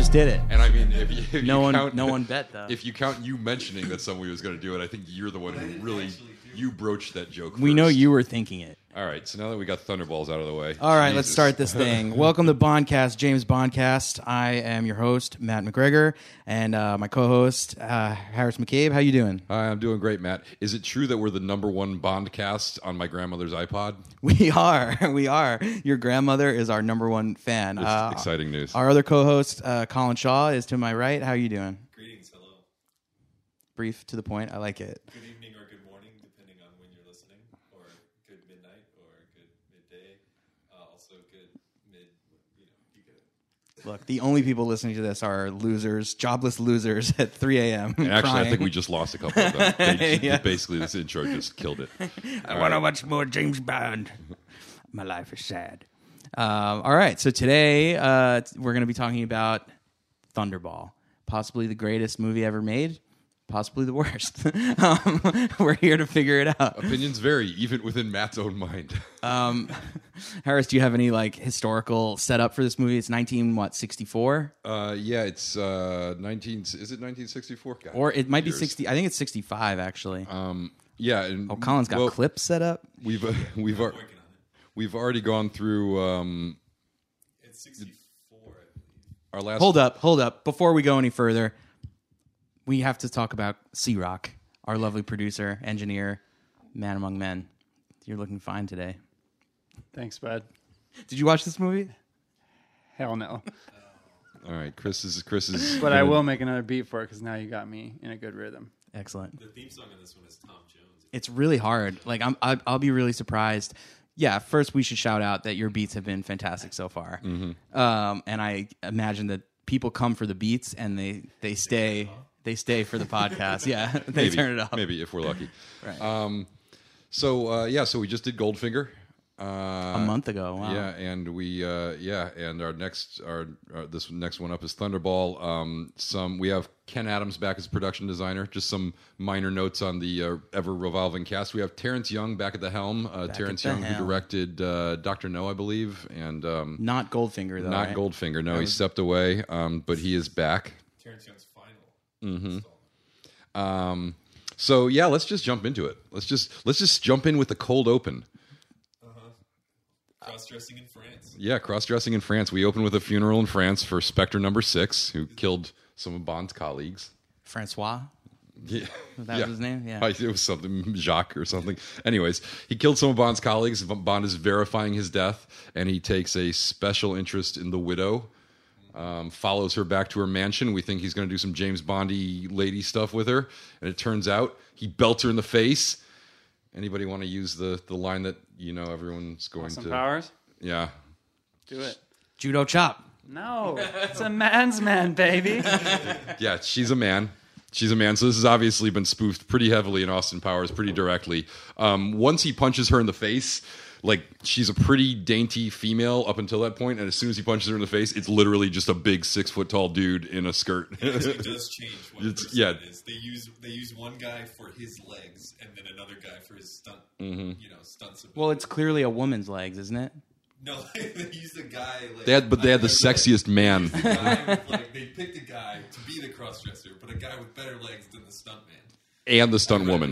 just did it. And I mean, if No you one, count, no one bet though. If you count you mentioning that somebody was going to do it, I think you're the one who really you broached that joke. We first. know you were thinking it. All right, so now that we got Thunderballs out of the way, All right, let's Jesus. start this thing. Welcome to Bondcast, James Bondcast. I am your host, Matt McGregor, and my co-host, Harris McCabe. How you doing? Hi, I'm doing great, Matt. Is it true that we're the #1 Bondcast on my grandmother's iPod? We are. We are. Your grandmother is our #1 fan. It's exciting news. Our other co-host, Colin Shaw, is to my right. How are you doing? Greetings, hello. Brief to the point. I like it. Good evening or good morning, depending on when you're listening, or good midnight or good midday. Also good mid, you get it. Look, the only people listening to this are losers, jobless losers at 3 a.m. And actually, crying. I think we just lost a couple of them. They, Yes. Basically, this intro just killed it. I want to watch more James Bond. My life is sad. All right, so today we're going to be talking about Thunderball, possibly the greatest movie ever made, possibly the worst. We're here to figure it out. Opinions vary, even within Matt's own mind. Harris, do you have any historical setup for this movie? It's 1964? Yeah, it's 19. Is it 1964? God, Or it might be years. 60. I think it's 65 actually. Yeah. And, Colin's got clips set up. We've Working on it. we've already gone through It's 64, I believe. our last. Hold up. Before we go any further, we have to talk about C-Rock, our lovely producer, engineer, man among men. You're looking fine today. Thanks, bud. Did you watch this movie? Hell no. All right, Chris is. But I will make another beat for it because now you got me in a good rhythm. Excellent. The theme song on this one is Tom Jones. It's really hard. I'll be really surprised. Yeah, first we should shout out that your beats have been fantastic so far. And I imagine that people come for the beats and they stay for the podcast. Yeah, they maybe, turn it up. Maybe if we're lucky. Right. So we just did Goldfinger. A month ago. Wow. Yeah, and and this next one up is Thunderball. We have Ken Adams back as production designer. Just some minor notes on the ever revolving cast. We have Terrence Young back at the helm. Terrence at the Young, who helm. directed Dr. No, I believe, and Not Goldfinger though. not right? Goldfinger. No, he stepped away, but he is back. Terrence Young's final. So yeah, let's just jump into it. Let's just jump in with the cold open. Cross-dressing in France. Yeah, cross-dressing in France. We open with a funeral in France for Spectre number 6, who killed some of Bond's colleagues. Francois. Yeah. That was his name? Yeah. It was something, Jacques or something. Anyways, he killed some of Bond's colleagues. Bond is verifying his death, and he takes a special interest in the widow, follows her back to her mansion. We think he's going to do some James Bondy lady stuff with her, and it turns out he belts her in the face. Anybody want to use the line that everyone's going Some to? powers? Yeah. Do it. Judo chop. No. It's a man's man, baby. Yeah, she's a man. She's a man. So this has obviously been spoofed pretty heavily in Austin Powers, pretty directly. Once he punches her in the face, she's a pretty dainty female up until that point, and as soon as he punches her in the face, it's literally just a big 6-foot-tall dude in a skirt. It does change what the It's- yeah. is. They use one guy for his legs and then another guy for his stunt. Stunts. Well, it's clearly a woman's legs, isn't it? No, they use a guy. They had the sexiest man. They picked a guy to be the cross-dresser, but a guy with better legs than the stunt man. And the stunt woman.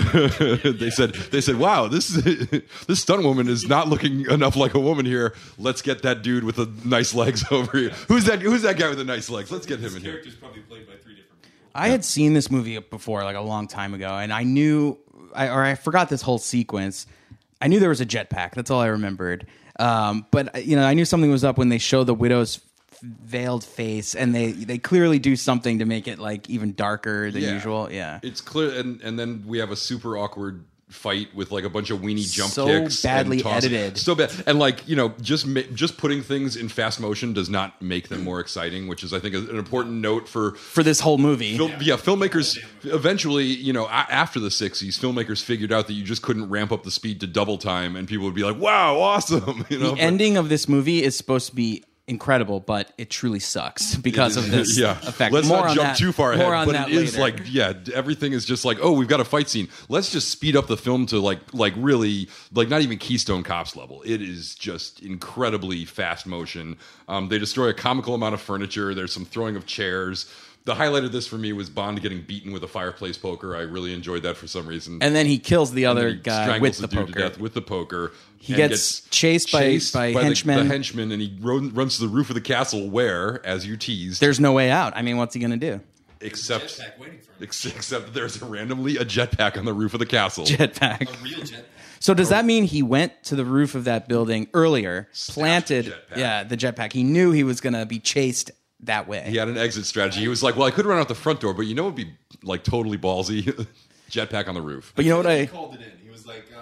they said, "Wow, this stunt woman is not looking enough like a woman here. Let's get that dude with the nice legs over here. Who's that guy with the nice legs? Let's get him in here." Character's probably played by 3 different people. I had seen this movie before, a long time ago, and I knew, I forgot this whole sequence. I knew there was a jetpack. That's all I remembered. But I knew something was up when they show the widow's veiled face, and they clearly do something to make it even darker than usual. Yeah, It's clear, and then we have a super awkward fight with a bunch of weenie jump So kicks, badly and tossing. edited. So bad, and just putting things in fast motion does not make them more exciting, which is I think an important note for this whole movie. filmmakers. Eventually, after the '60s, filmmakers figured out that you just couldn't ramp up the speed to double time, and people would be like, "Wow, awesome!" The ending of this movie is supposed to be incredible, but it truly sucks because of this effect. Let's More not on jump that- too far more ahead, on but that it is later. everything is just like, oh, we've got a fight scene. Let's just speed up the film to like really like not even Keystone Cops level. It is just incredibly fast motion. They destroy a comical amount of furniture. There's some throwing of chairs. The highlight of this for me was Bond getting beaten with a fireplace poker. I really enjoyed that for some reason. And then he kills the other He guy strangles with the dude to poker. death with the poker. He and gets chased by henchmen. The henchmen, and he runs to the roof of the castle where, as you teased, There's no way out. I mean, what's he going to do? except Jetpack waiting for him. except there's randomly a jetpack on the roof of the castle. Jetpack. A real jetpack. So does that mean he went to the roof of that building earlier, planted the jetpack. the jetpack? He knew he was going to be chased that way. He had an exit strategy. He was like, "Well, I could run out the front door, but you know, it'd be like totally ballsy, jetpack on the roof." But you know what He I called it in. He was like,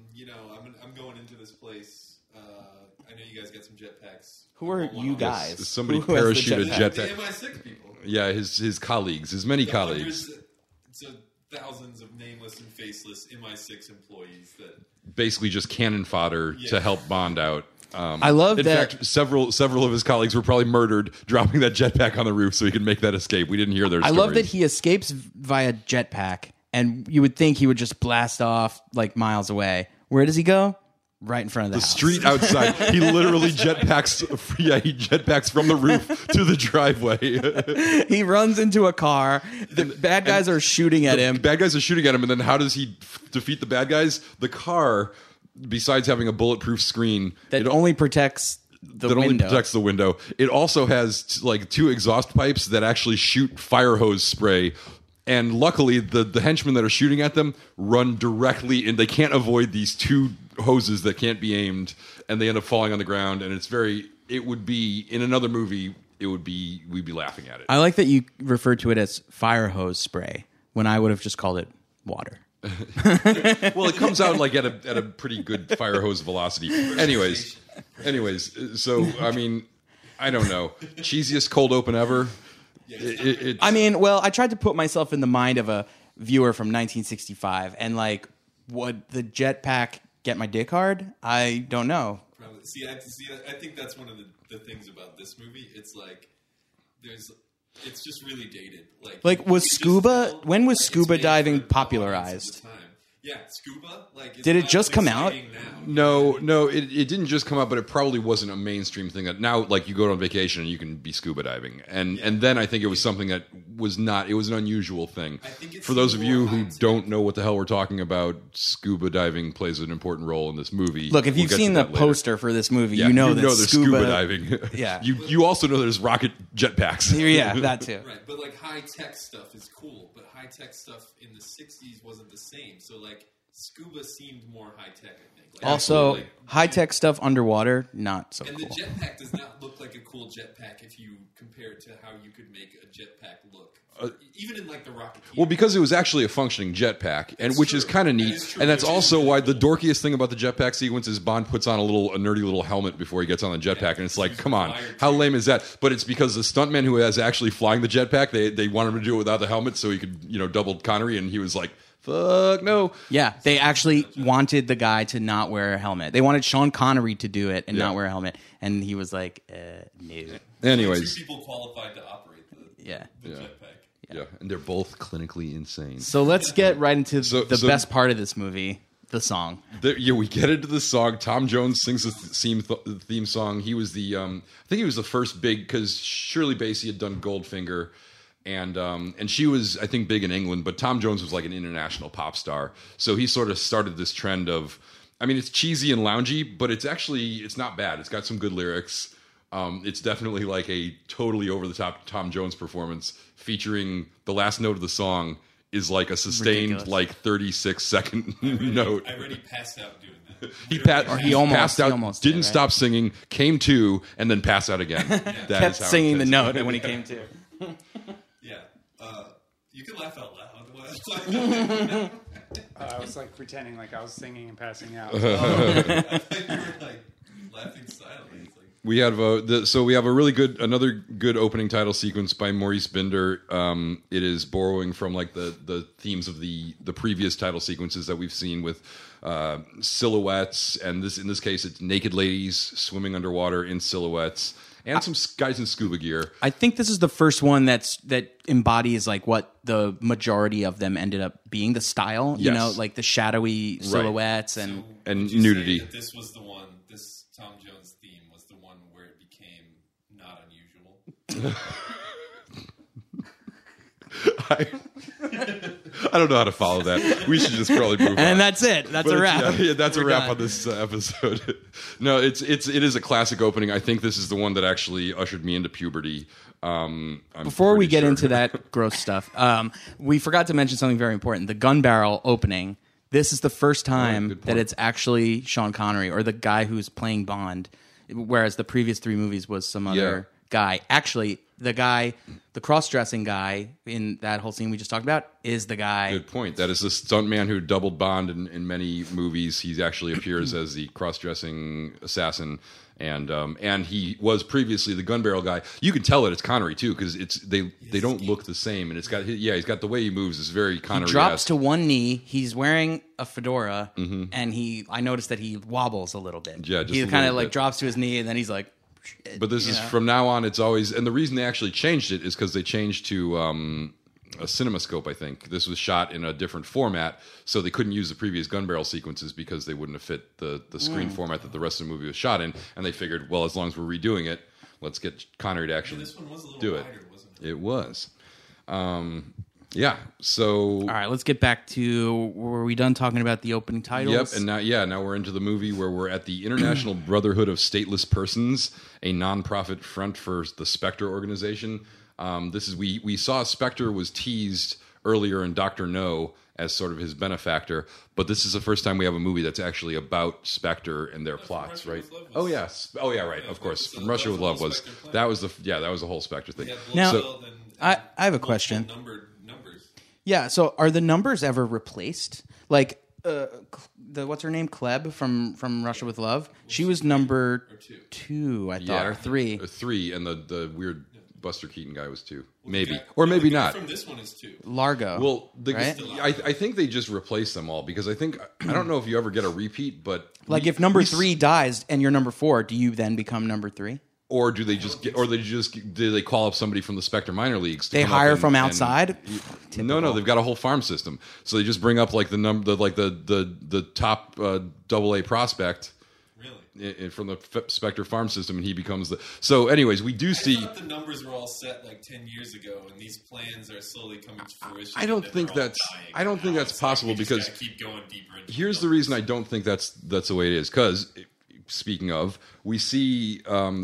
I'm going into this place. I know you guys got some jetpacks. Who are you guys? Somebody Who has the parachuted a jetpack? The jetpack. MI6 people. Yeah, his colleagues, his many The colleagues, hundreds to thousands of nameless and faceless MI6 employees that basically just cannon fodder to help Bond out. I love in that. fact, several of his colleagues were probably murdered dropping that jetpack on the roof so he could make that escape. We didn't hear their I stories. love that he escapes via jetpack, and you would think he would just blast off like miles away. Where does he go? Right in front of the house. street outside. He literally jetpacks. Yeah, he jetpacks from the roof to the driveway. He runs into a car. The bad guys are shooting at him. Bad guys are shooting at him, and then how does he defeat the bad guys? The car, besides having a bulletproof screen, That only protects the that window. only protects the window. It also has like two exhaust pipes that actually shoot fire hose spray. And luckily, the henchmen that are shooting at them run directly in. They can't avoid these two hoses that can't be aimed, and they end up falling on the ground. And it's very. It would be in another movie. We'd be laughing at it. I like that you referred to it as fire hose spray when I would have just called it water. Well, it comes out like at a pretty good fire hose velocity. Anyways, so I mean, I don't know. Cheesiest cold open ever. I mean, well, I tried to put myself in the mind of a viewer from 1965, and like, would the jetpack get my dick hard? I don't know. probably I think that's one of the things about this movie. It's like it's just really dated. Like, was you can just scuba? tell, When was it's scuba made for diving the audience popularized? at the time. Yeah, scuba. Like, it's Did it not just come out? exciting now. No, it didn't just come out, but it probably wasn't a mainstream thing. That now, like, you go on vacation and you can be scuba diving, and then I think it was something that was not. It was an unusual thing. I think it's For those of more you who high-tech. don't know what the hell we're talking about, scuba diving plays an important role in this movie. Look, if We'll you've get to seen the that later. poster for this movie, Yeah, you know that there's scuba diving. Yeah. you also know there's rocket jetpacks. Yeah, that too. Right, but like high tech stuff is cool, but high tech stuff in the '60s wasn't the same. So like scuba seemed more high tech. I think. Like, Also, like, high tech stuff underwater, not so and cool. the jetpack does not look like a cool jetpack if you compare it to how you could make a jetpack look. Even in like the Rocketeer. Well, because it was actually a functioning jetpack, and That's which true. is kind of That neat, is true. and that's Which is also really why the cool. dorkiest thing about the jetpack sequence is Bond puts on a nerdy little helmet before he gets on the jetpack, and it's like, he's come on, wired how to. lame is that? But it's because the stuntman who is actually flying the jetpack, they wanted him to do it without the helmet so he could double Connery, and he was like, fuck no. Yeah, they actually wanted the guy to not wear a helmet. They wanted Sean Connery to do it and Yeah. not wear a helmet, and he was like, no. Anyways, two people qualified to operate the Yeah. jetpack. yeah, and they're both clinically insane. So let's get right into So- the so- best part of this movie, the song. We get into the song. Tom Jones sings the theme song. He was I think he was the first big, because Shirley Bassey had done Goldfinger, and she was, I think, big in England, but Tom Jones was like an international pop star. So he sort of started this trend of, I mean, it's cheesy and loungy, but it's not bad. It's got some good lyrics. It's definitely like a totally over the top Tom Jones performance, featuring the last note of the song is like a sustained Ridiculous. like 36-second note. I already passed out doing that. He almost- passed out, he almost did, didn't right? stop singing, came to, and then passed out again. That Kept is how it singing the is. note when he came to. Yeah, you can laugh out loud. While I I was like pretending like I was singing and passing out. you were like laughing silently. It's like, We have we have another good opening title sequence by Maurice Binder. It is borrowing from like the themes of the previous title sequences that we've seen with silhouettes, and in this case it's naked ladies swimming underwater in silhouettes, and some guys in scuba gear. I think this is the first one that embodies like what the majority of them ended up being, the style, you Yes. know, like the shadowy silhouettes and And Would you nudity. say that this was the one. This Tom Jones theme was the one where it became not unusual. I don't know how to follow that. We should just probably move on. and that's it. That's But a it's- wrap. Yeah, that's a We're wrap done. on this episode. No, it is a classic opening. I think this is the one that actually ushered me into puberty. I'm Before we pretty get sure. into that gross stuff, we forgot to mention something very important. The gun barrel opening. This is the first time good point. that it's actually Sean Connery or the guy who's playing Bond, whereas the previous 3 movies was some other guy. Actually, the cross-dressing guy in that whole scene we just talked about is the guy. Good point. That is the stuntman who doubled Bond in many movies. He actually appears as the cross-dressing assassin, and he was previously the gun barrel guy. You can tell that it's Connery too, because they don't look the same, and he's got the way he moves is very Connery. Drops to one knee. He's wearing a fedora, and I noticed that he wobbles a little bit. Yeah, just he a kind of little like bit. drops to his knee, and then he's like. But this is from now on. It's always, and the reason they actually changed it is because they changed to a CinemaScope. I think this was shot in a different format, so they couldn't use the previous gun barrel sequences because they wouldn't have fit the screen format that the rest of the movie was shot in. And they figured, well, as long as we're redoing it, let's get Connery to actually This one was a little do it. wider, wasn't it? It was, yeah. So All right, let's get back to. Were we done talking about the opening titles? Yep, and now we're into the movie where we're at the International Brotherhood of Stateless Persons, a nonprofit front for the Spectre organization. We saw Spectre was teased earlier in Doctor No as sort of his benefactor, but this is the first time we have a movie that's actually about Spectre and their plots, Russia right? with Love was- Oh yeah, right. Of course, so From Russia that with was Love the whole was Spectre plan. that was the whole Spectre thing. Yeah, Now- Blofeld and I have a multiple question. Numbered numbers. Yeah. So, are the numbers ever replaced? Like, what's her name? Kleb from Russia with Love. She was number two, I thought, or 3. 3, and the weird Buster Keaton guy was 2, maybe, Yeah, or no, maybe the guy not. From this one is 2. Largo. Well, right? I think they just replace them all because I don't know if you ever get a repeat, but like, if number 3 dies and you're number 4, do you then become number 3? or do they just do they call up somebody from the Spectre minor leagues? To They come up hire and- from and- outside. No, they've got a whole farm system, so they just bring up like the top AA prospect Really? from the Spectre farm system, and he becomes the. So, anyways, we do I see. thought the numbers were all set like 10 years ago, and these plans are slowly coming to fruition. I don't and think they're all that's- dying. I don't think Now that's it's like possible we just because gotta keep going deeper. Into Here's the the reason I don't think that's the way it is. Because speaking of, we see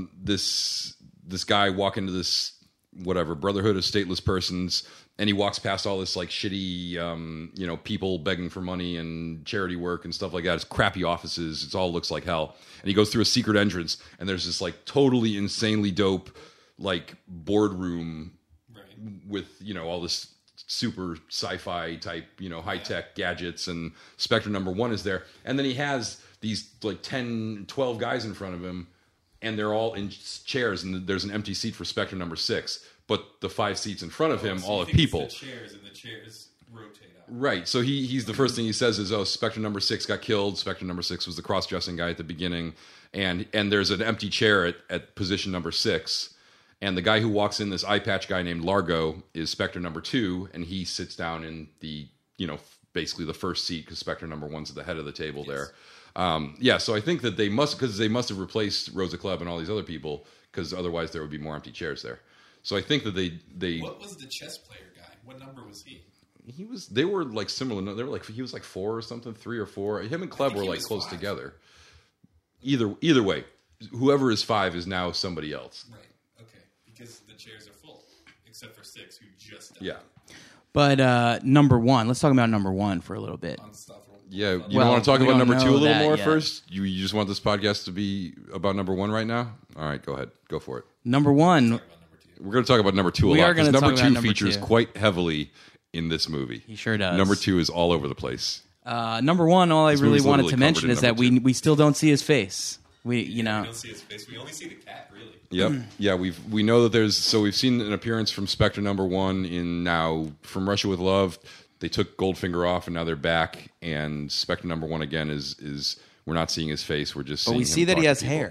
this guy walk into this whatever Brotherhood of Stateless Persons, and he walks past all this like shitty, people begging for money and charity work and stuff like that. It's crappy offices. It all looks like hell. And he goes through a secret entrance, and there's this like totally insanely dope like boardroom Right. with all this super sci-fi type high-tech gadgets, and Spectre number 1 is there, and then he has these like 10-12 guys in front of him, and they're all in chairs, and there's an empty seat for Spectre number 6, but the 5 seats in front of him So all you have think it's people. The chairs, and the chairs rotate out. Right. So he's the first thing he says is, "Oh, Spectre number 6 got killed. Spectre number 6 was the cross-dressing guy at the beginning, and there's an empty chair at position number 6." And the guy who walks in, this eye patch guy named Largo, is Spectre number 2, and he sits down in the basically the first seat because Spectre number 1's at the head of the table there. So I think that they must have replaced Rosa Klebb and all these other people because otherwise there would be more empty chairs there. So I think that they What was the chess player guy? What number was he? they were like similar. They were like he was like 4 or something, 3 or 4. Him and Klebb think were he like was close 5. together. Either way, whoever is 5 is now somebody else. Right. Okay. Because the chairs are full, except for 6 who just died. Yeah. But number 1, let's talk about number 1 for a little bit. Unstoppable. Yeah, you Well, don't want to talk we about don't number 2 a know little that more yet. first? You just want this podcast to be about number 1 right now? All right, go ahead. Go for it. Number 1, About number 2. We're going to talk about number 2 a We lot are because gonna number talk 2 about number features 2. quite heavily in this movie. he sure does. Number 2 is all over the place. Number 1, all I really movie's wanted literally to mention covered in is that number 2. we still don't see his face. We We don't see his face. We only see the cat, really. Yep. Yeah, we know that we've seen an appearance from Spectre number 1 in now From Russia with Love. They took Goldfinger off and now they're back, and Spectre number 1 again is we're not seeing his face. We're just but seeing we him see that talk he to has people. hair.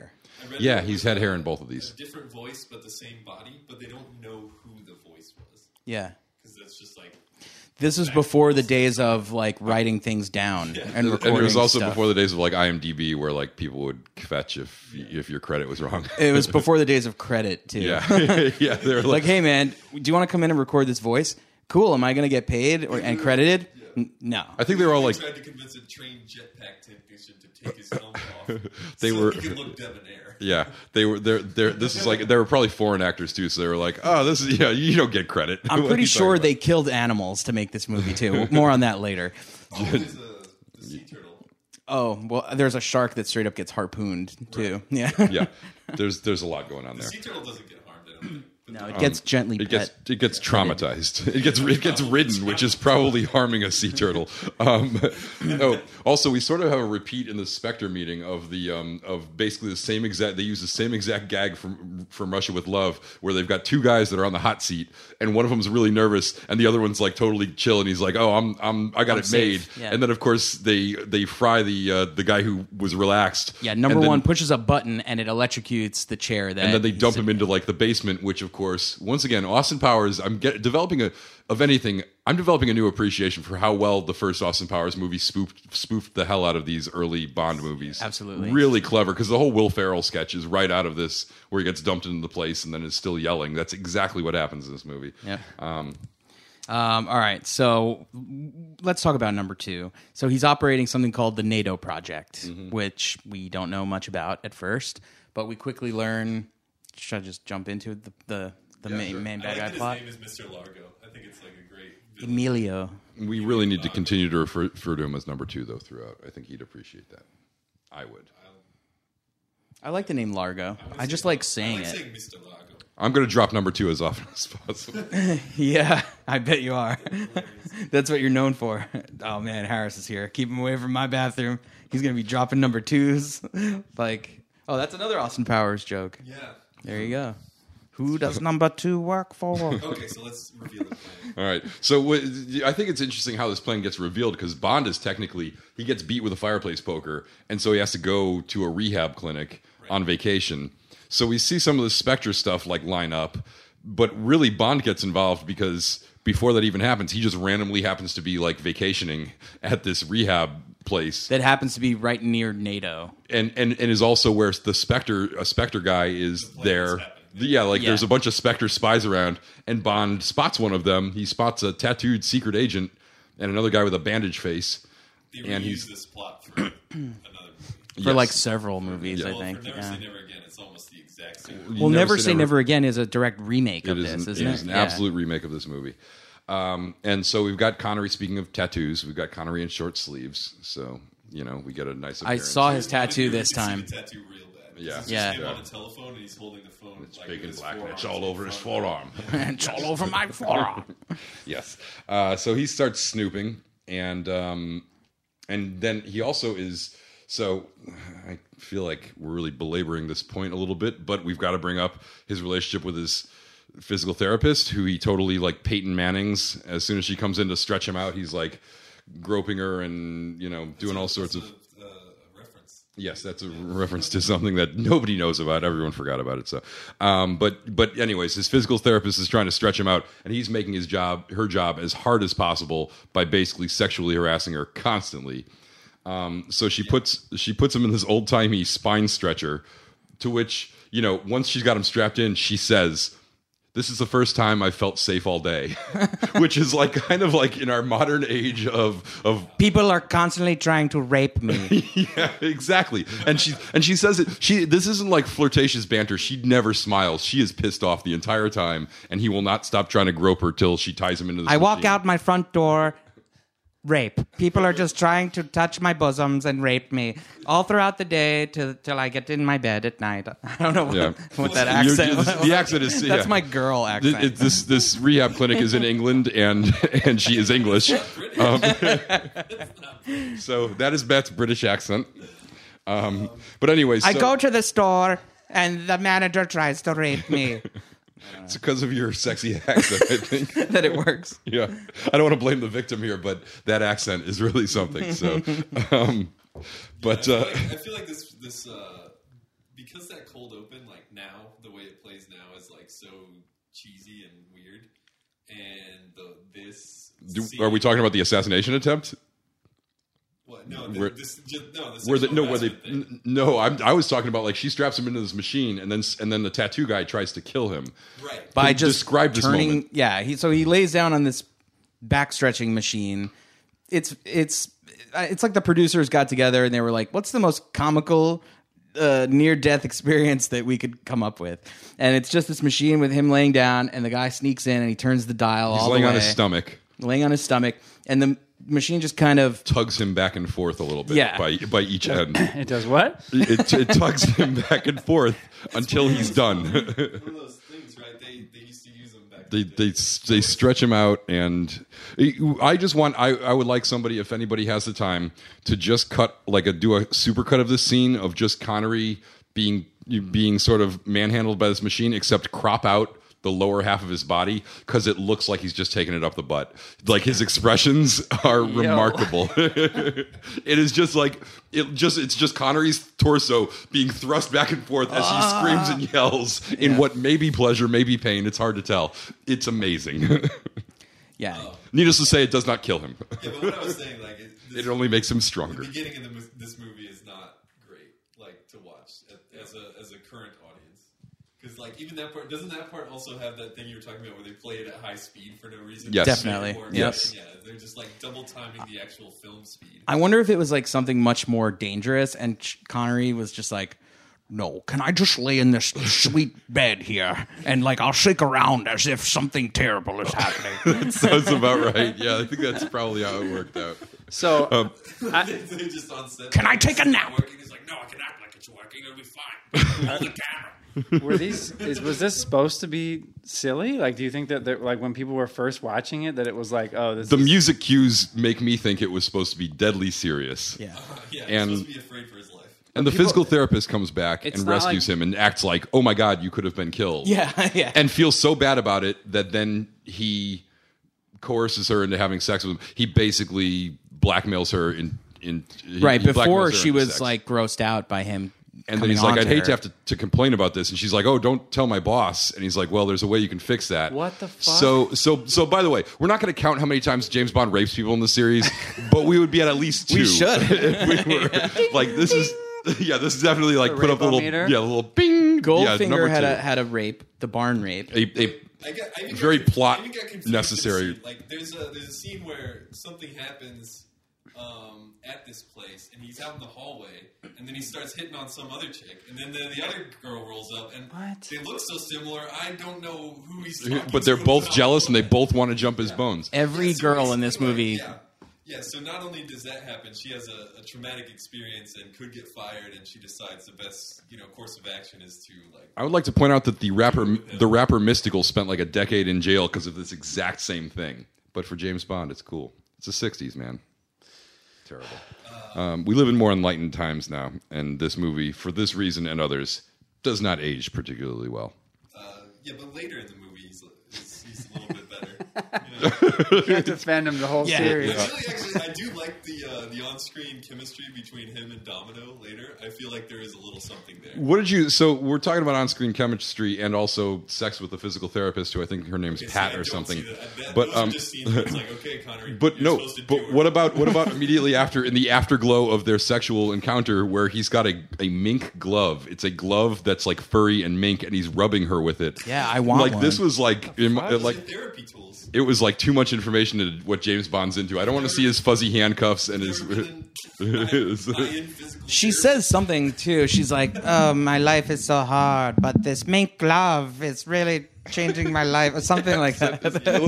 I read Yeah, it he's was had a- hair in both of A these. different voice, but the same body, but they don't know who the voice was Yeah. because that's just like This is before the days of like writing things down and recording And it was also stuff. before the days of like IMDb, where like people would fetch if your credit was wrong. It was before the days of credit too. Yeah, yeah. They were Like, hey man, do you want to come in and record this voice? Cool. Am I going to get paid and credited? No. I think they were all like tried to convince a trained jetpack technician to take his helmet off. They so were- he could look debonair. yeah, they were this is like they were probably foreign actors too, so they were like, oh, this is you don't get credit. I'm What are pretty you sure talking they killed animals to make this movie too. More on that later. Oh, there's the sea turtle. Oh, well, there's a shark that straight up gets harpooned too. Yeah. about? Yeah, there's a lot going on The there. sea turtle doesn't get harmed, I don't think. But No, it gets gently It pet. gets traumatized. It gets ridden, which is probably harming a sea turtle. Also, we sort of have a repeat in the Spectre meeting of the of basically the same exact. They use the same exact gag from Russia with Love, where they've got two guys that are on the hot seat, and one of them's really nervous, and the other one's like totally chill, and he's like, "Oh, I got it safe." made." Yeah. And then of course they fry the guy who was relaxed. Yeah, number And then- one pushes a button and it electrocutes the chair. That and then they he's dump in. him into like the basement, which of course, once again, Austin Powers. I'm developing I'm developing a new appreciation for how well the first Austin Powers movie spoofed the hell out of these early Bond movies. Absolutely. Really clever, because the whole Will Ferrell sketch is right out of this, where he gets dumped into the place and then is still yelling. That's exactly what happens in this movie. Yeah. All right, so let's talk about number two. So he's operating something called the NATO project, which we don't know much about at first, but we quickly learn. Should I just jump into the main I bad like guy that plot? his name is Mr. Largo. I think it's like a great villain. Emilio. We really need to continue to refer to him as number two, though, throughout. I think he'd appreciate that. I would. I like the name Largo. I just like I saying like it. saying Mr. Largo. I'm going to drop number two as often as possible. Yeah, I bet you are. That's what you're known for. Oh man, Harris is here. Keep him away from my bathroom. He's gonna be dropping number twos. Like, oh, that's another Austin Powers joke. Yeah. There you go. Who does number two work for? Okay, so let's reveal the plan. All right. So I think it's interesting how this plan gets revealed, because Bond is technically, he gets beat with a fireplace poker, and so he has to go to a rehab clinic on vacation. So we see some of the Spectre stuff like line up, but really Bond gets involved because before that even happens, he just randomly happens to be like vacationing at this rehab place. That happens to be right near NATO. And is also where a Spectre guy is there. happening. Yeah, like Yeah. there's a bunch of Spectre spies around, and Bond spots one of them. He spots a tattooed secret agent and another guy with a bandage face. They And reuse he's- this plot for another movie. For Yes. like several movies, I Well, think. for Never Yeah. Say Never Again, it's almost the exact same. Well, Never Say Never Again is a direct remake of It this, is isn't it? it is an Yeah. absolute remake of this movie. And so we've got Connery, speaking of tattoos, we've got Connery in short sleeves. So, we get a nice I appearance. saw his tattoo You this can see time. the tattoo real bad. Yeah. It's Yeah. just him on the telephone and he's holding the phone. It's like, big with and his black, and it's forearms all in over his front. forearm. It's all over my forearm. Yes. So he starts snooping, and then he also is. So I feel like we're really belaboring this point a little bit, but we've got to bring up his relationship with his physical therapist, who he totally like Peyton Manning's. As soon as she comes in to stretch him out, he's like groping her and doing all sorts of. Reference. Yes, that's a reference to something that nobody knows about. Everyone forgot about it. So, but anyways, his physical therapist is trying to stretch him out, and he's making her job, as hard as possible by basically sexually harassing her constantly. So she puts him in this old timey spine stretcher, to which once she's got him strapped in, she says, "This is the first time I felt safe all day," which is like kind of like in our modern age of People are constantly trying to rape me. yeah, exactly. And she says it. This isn't like flirtatious banter. She never smiles. She is pissed off the entire time, and he will not stop trying to grope her till she ties him into the. I walk out my front door, rape. People are just trying to touch my bosoms and rape me all throughout the day till I get in my bed at night. I don't know what that accent. The accent is. That's yeah. my girl accent. This rehab clinic is in England, and she is English. So that is Beth's British accent. But anyways, I go to the store and the manager tries to rape me. it's because of your sexy accent, I think. That it works. Yeah, I don't want to blame the victim here, but that accent is really something. So, but I feel like this because that cold open, like now, the way it plays now is like so cheesy and weird. And Are we talking about the assassination attempt? What? No, Where- this I was talking about like she straps him into this machine and then the tattoo guy tries to kill him. right. By just describe this turning. moment. Yeah, he lays down on this back stretching machine. It's like the producers got together and they were like, "What's the most comical near death experience that we could come up with?" And it's just this machine with him laying down, and the guy sneaks in and he turns the dial. He's all laying the on way, his stomach, laying on his stomach, and the machine just kind of tugs him back and forth a little bit Yeah. by each end. It does what? It tugs him back and forth until he's done. One of those things, right? They used to use them back. They stretch him out, and I would like somebody, if anybody has the time, to just do a super cut of this scene of just Connery being sort of manhandled by this machine, except crop out the lower half of his body because it looks like he's just taking it up the butt. Like his expressions are remarkable. It is just like it's just Connery's torso being thrust back and forth as he screams and yells in what may be pleasure, may be pain. It's hard to tell. It's amazing. yeah. Needless to say, it does not kill him. Yeah, but what I was saying, like, It only makes him the stronger. beginning of this movie is not great, like to watch as a current audience. Because like even that part, doesn't that part also have that thing you were talking about where they play it at high speed for no reason? Yes. Definitely. Or- Yes. Yeah, they're just like double timing the actual film speed. I wonder if it was like something much more dangerous, and Connery was just like, "No, can I just lay in this sweet bed here and like I'll shake around as if something terrible is happening." Sounds about right. Yeah, I think that's probably how it worked out. So, They're just on set. Can I take a It's not nap? working. He's like, no, I can act like it's working. It'll be fine. Hold the camera. was this supposed to be silly? Like, do you think that like when people were first watching it, that it was like, oh, this The is music cues make me think it was supposed to be deadly serious. Yeah. Yeah, And- he's supposed to be afraid for his life. And the physical therapist comes back It's and not rescues like- him and acts like, "Oh my God, you could have been killed." Yeah, yeah. And feels so bad about it that then he coerces her into having sex with him. He basically blackmails her Right, he blackmails before her she into was sex. like grossed out by him. And then coming he's like, on "I'd hate her. to have to complain about this." And she's like, "Oh, don't tell my boss." And he's like, "Well, there's a way you can fix that." What the fuck? So by the way, we're not going to count how many times James Bond rapes people in the series, but we would be at least 2. We should. If we were like, this is definitely like The put up a little rape-o-meter? little bing. Goldfinger number had 2. had a rape, the barn rape. a I even Very got, plot I even got confused necessary. with the scene. Like there's a scene where something happens at this place, and he's out in the hallway, and then he starts hitting on some other chick, and then the other girl rolls up, and What? they look so similar. I don't know who he's talking but they're to both about jealous and they what. both want to jump his bones. Every Yeah, so girl it's in this like, movie. Yeah, so not only does that happen, she has a traumatic experience and could get fired, and she decides the best course of action is to like. I would like to point out that the rapper Mystical spent like a decade in jail because of this exact same thing. But for James Bond, it's cool. It's the 60s, man. Terrible. We live in more enlightened times now, and this movie, for this reason and others, does not age particularly well. Yeah, but later in the movie, he's a little bit better. You can't defend him the whole Yeah. series. Actually, I do like the on-screen chemistry between him and Domino later. I feel like there is a little something there. What did you? So we're talking about on-screen chemistry and also sex with the physical therapist, who I think her name's Okay, see, Pat I or don't something. see that. But Those are just scenes where it's like, okay, Connery, But you're no, supposed to do but it. what about immediately after, in the afterglow of their sexual encounter, where he's got a mink glove? It's a glove that's like furry and mink, and he's rubbing her with it. Yeah, I want like one. this was like Those like are therapy tools. it was like too much information to what James Bond's into. I don't want to see his fuzzy handcuffs and his. She says something too. She's like, "Oh, my life is so hard, but this mink glove is really changing my life," or something like that.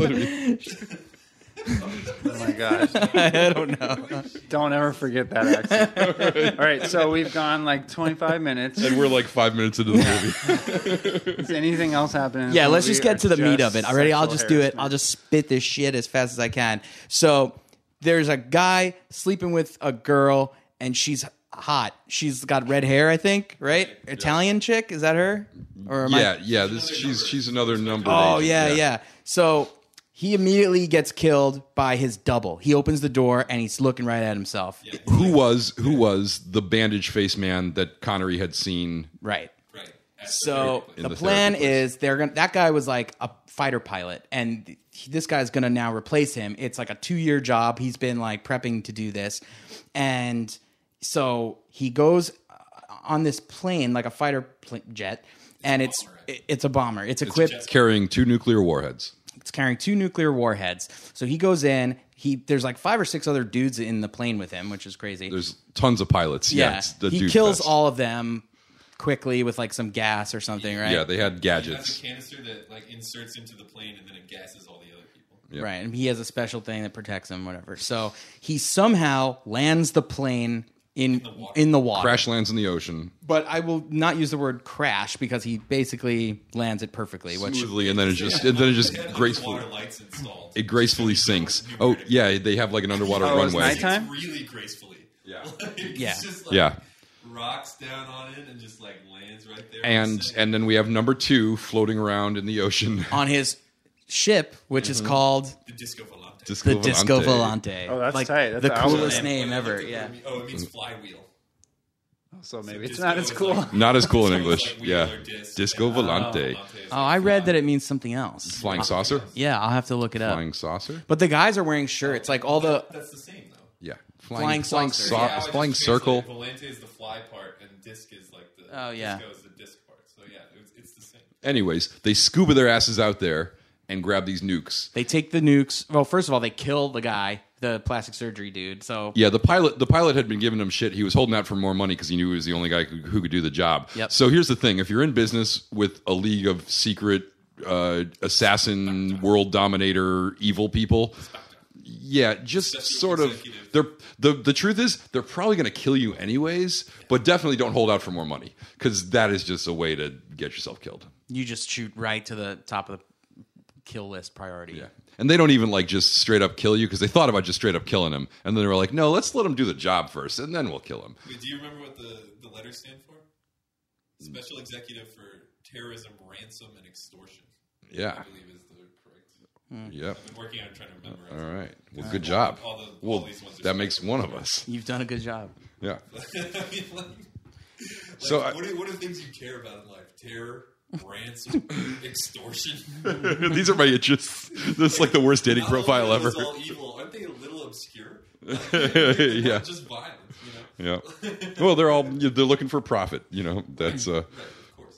Oh my gosh. I don't know. Don't ever forget that accent. All right, so we've gone like 25 minutes. And we're like 5 minutes into the movie. Is anything else happening? in this Yeah, let's movie, just get or to the meat just of it. Already, I'll sexual just do it. harassment? I'll just spit this shit as fast as I can. So there's a guy sleeping with a girl, and she's hot. She's got red hair, I think, right? Italian chick, is that her? Or am I? Yeah. She's another number. Oh agent, yeah. So He immediately gets killed by his double. He opens the door and he's looking right at himself. Yeah. Who was the bandage face man that Connery had seen? Right. Right. So In the the plan therapy place. is that guy was like a fighter pilot, and this guy's gonna now replace him. It's like a 2-year job. He's been like prepping to do this, and so he goes on this plane, like a fighter jet, and it's a bomber. It's equipped. It's carrying 2 nuclear warheads. It's carrying 2 nuclear warheads. So he goes in. There's like 5 or 6 other dudes in the plane with him, which is crazy. There's tons of pilots. Yeah, it's the he dude kills fest. all of them quickly with like some gas or something, right? Yeah, they had He has gadgets. a canister that like inserts into the plane and then it gasses all the other people. Yep. Right, and he has a special thing that protects him, whatever. So he somehow lands the plane in the water. Crash lands in the ocean But I will not use the word crash because he basically lands it perfectly. smoothly, and then it just They had gracefully underwater lights installed. it gracefully sinks. Oh yeah, they have like an underwater Oh, it's runway. nighttime? It's really gracefully. Yeah. It's Yeah. just like Yeah. rocks down on it and just like lands right there. And then we have number 2 floating around in the ocean. On his ship, which is called the Disco Volante. the Disco Volante. Oh, that's like, tight. That's the an awesome coolest name. name ever. Yeah. Oh, it means flywheel. So maybe it's Disco not as is cool. like- Not as cool in It's English. like wheel Yeah. or disc. Disco And, Volante. Volante is Oh, like I read fly. that it means something else. Flying saucer? Yeah, I'll have to look it up. Flying saucer? But the guys are wearing shirts, like all the. That's the same though. Yeah. Flying saucer. Yeah, I just flying translated circle. Volante is the fly part, and disc is like the Oh, yeah. disco is the disc part. So yeah, it's the same. Anyways, they scuba their asses out there and grab these nukes. They take the nukes. Well, first of all, they kill the guy, the plastic surgery dude. So Yeah, the pilot had been giving him shit. He was holding out for more money because he knew he was the only guy who could do the job. Yep. So here's the thing: if you're in business with a league of secret assassin, world dominator, evil people, yeah, just Special sort of. executive. The truth is they're probably going to kill you anyways, but definitely don't hold out for more money because that is just a way to get yourself killed. you just shoot right to the top of the kill list priority. Yeah. And they don't even like just straight up kill you because they thought about just straight up killing him, and then they were like, "No, let's let him do the job first, and then we'll kill him." Wait, do you remember what the letters stand for? Special Executive for Terrorism, Ransom, and Extortion. Yeah. I believe is the correct. Yep. I've been working on trying to memorize. All right. Well, good job. All Well, these ones are that makes one of us. You've done a good job. Yeah. I mean, like, So what are things you care about in life? Terror, ransom, extortion. these are my interests. This is like the worst dating Not all profile of ever. those all evil. Aren't they a little obscure? Yeah. Just violence, you know. Yeah. Well, they're looking for profit. You know, that's Right, of course.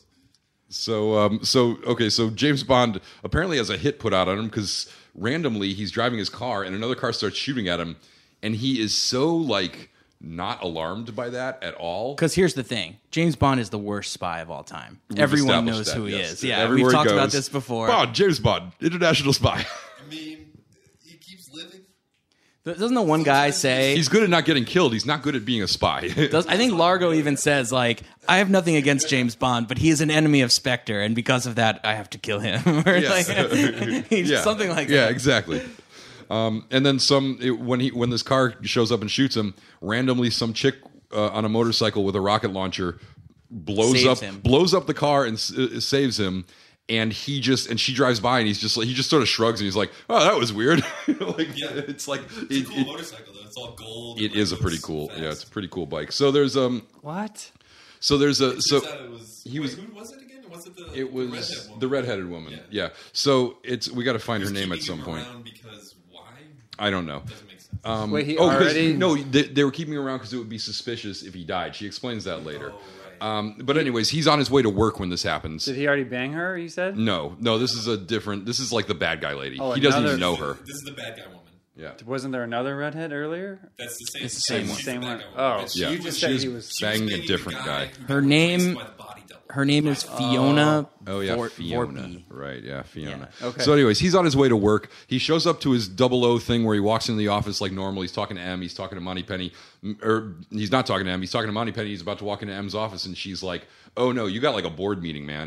so James Bond apparently has a hit put out on him because randomly he's driving his car and another car starts shooting at him, and he is so like not alarmed by that at all. Because here's the thing: James Bond is the worst spy of all time. We've Everyone established knows that, who he yes. is. Yeah, Everywhere we've he talked about goes, this before. Bond, James Bond, international spy. I mean, he keeps living. Doesn't the one guy say? He's good at not getting killed. He's not good at being a spy. I think Largo even says, like, I have nothing against James Bond, but he is an enemy of Spectre, and because of that, I have to kill him. Or Yes. like, he's something like Yeah, that. exactly. And then when this car shows up and shoots him, randomly some chick on a motorcycle with a rocket launcher blows Saves him. up the car and saves him. And she drives by and he just sort of shrugs and he's like, "Oh, that was weird." Like Yeah. it's like It's a cool motorcycle though. It's all gold. it and, is a like, pretty looks cool. fast. Yeah, it's a pretty cool bike. So there's What? so there's a so. Turns out it was, he was- who was it again? Was it the It was redhead woman? the redheaded woman. Yeah. Yeah. So we got to find her Just name at keeping some him point. around because why? I don't know. Doesn't make sense. Wait, he 'cause- already? no, they were keeping him around because it would be suspicious if he died. She explains that later. Oh, right. But anyways, he's on his way to work when this happens. Did he already bang her? You said. No, this is this is like the bad guy lady. Oh, He doesn't another- even know her. This is the bad guy woman. Yeah. Wasn't there another redhead earlier? That's the same. It's the same she's one. Same the one. bad guy Oh, woman. But Yeah. you just said he was. she was banging a banging different the guy. who Her got name- replaced by the body double. Her name is Fiona. Oh yeah, Vor- Fiona. Vorpe. Right, yeah, Fiona. Yeah. Okay. So anyways, he's on his way to work. He shows up to his 00 thing where he walks into the office like normal. He's talking to M. He's talking to Moneypenny. Or he's not talking to M. He's talking to Moneypenny. He's about to walk into M's office and she's like, "Oh no, you got like a board meeting, man."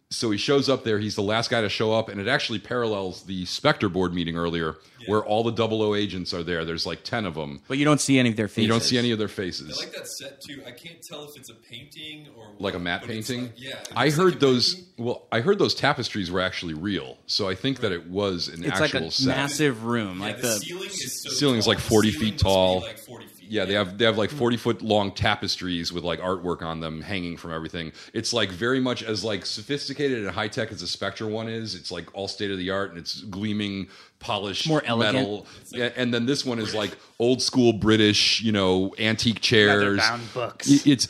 So he shows up there. He's the last guy to show up, and it actually parallels the Spectre board meeting earlier, where all the 00 agents are there. There's like 10 of them. But you don't see any of their faces. You don't see any of their I faces. like that set too. I can't tell if it's a painting or what, Like a matte but it's painting. like- yeah, it I looks heard like a those. painting. Well, I heard those tapestries were actually real. So I think that it was an It's like actual a set. massive room. Yeah, Like the the ceiling is so ceiling is tall. like 40 The ceiling feet must be tall. like 40 feet. Yeah, they have like 40-foot long tapestries with like artwork on them hanging from everything. It's like very much as like sophisticated and high tech as the Spectre one is. It's like all state of the art and it's gleaming, polished More elegant. metal. Yeah, and then this one is like old school British, antique chairs. Leather-bound books.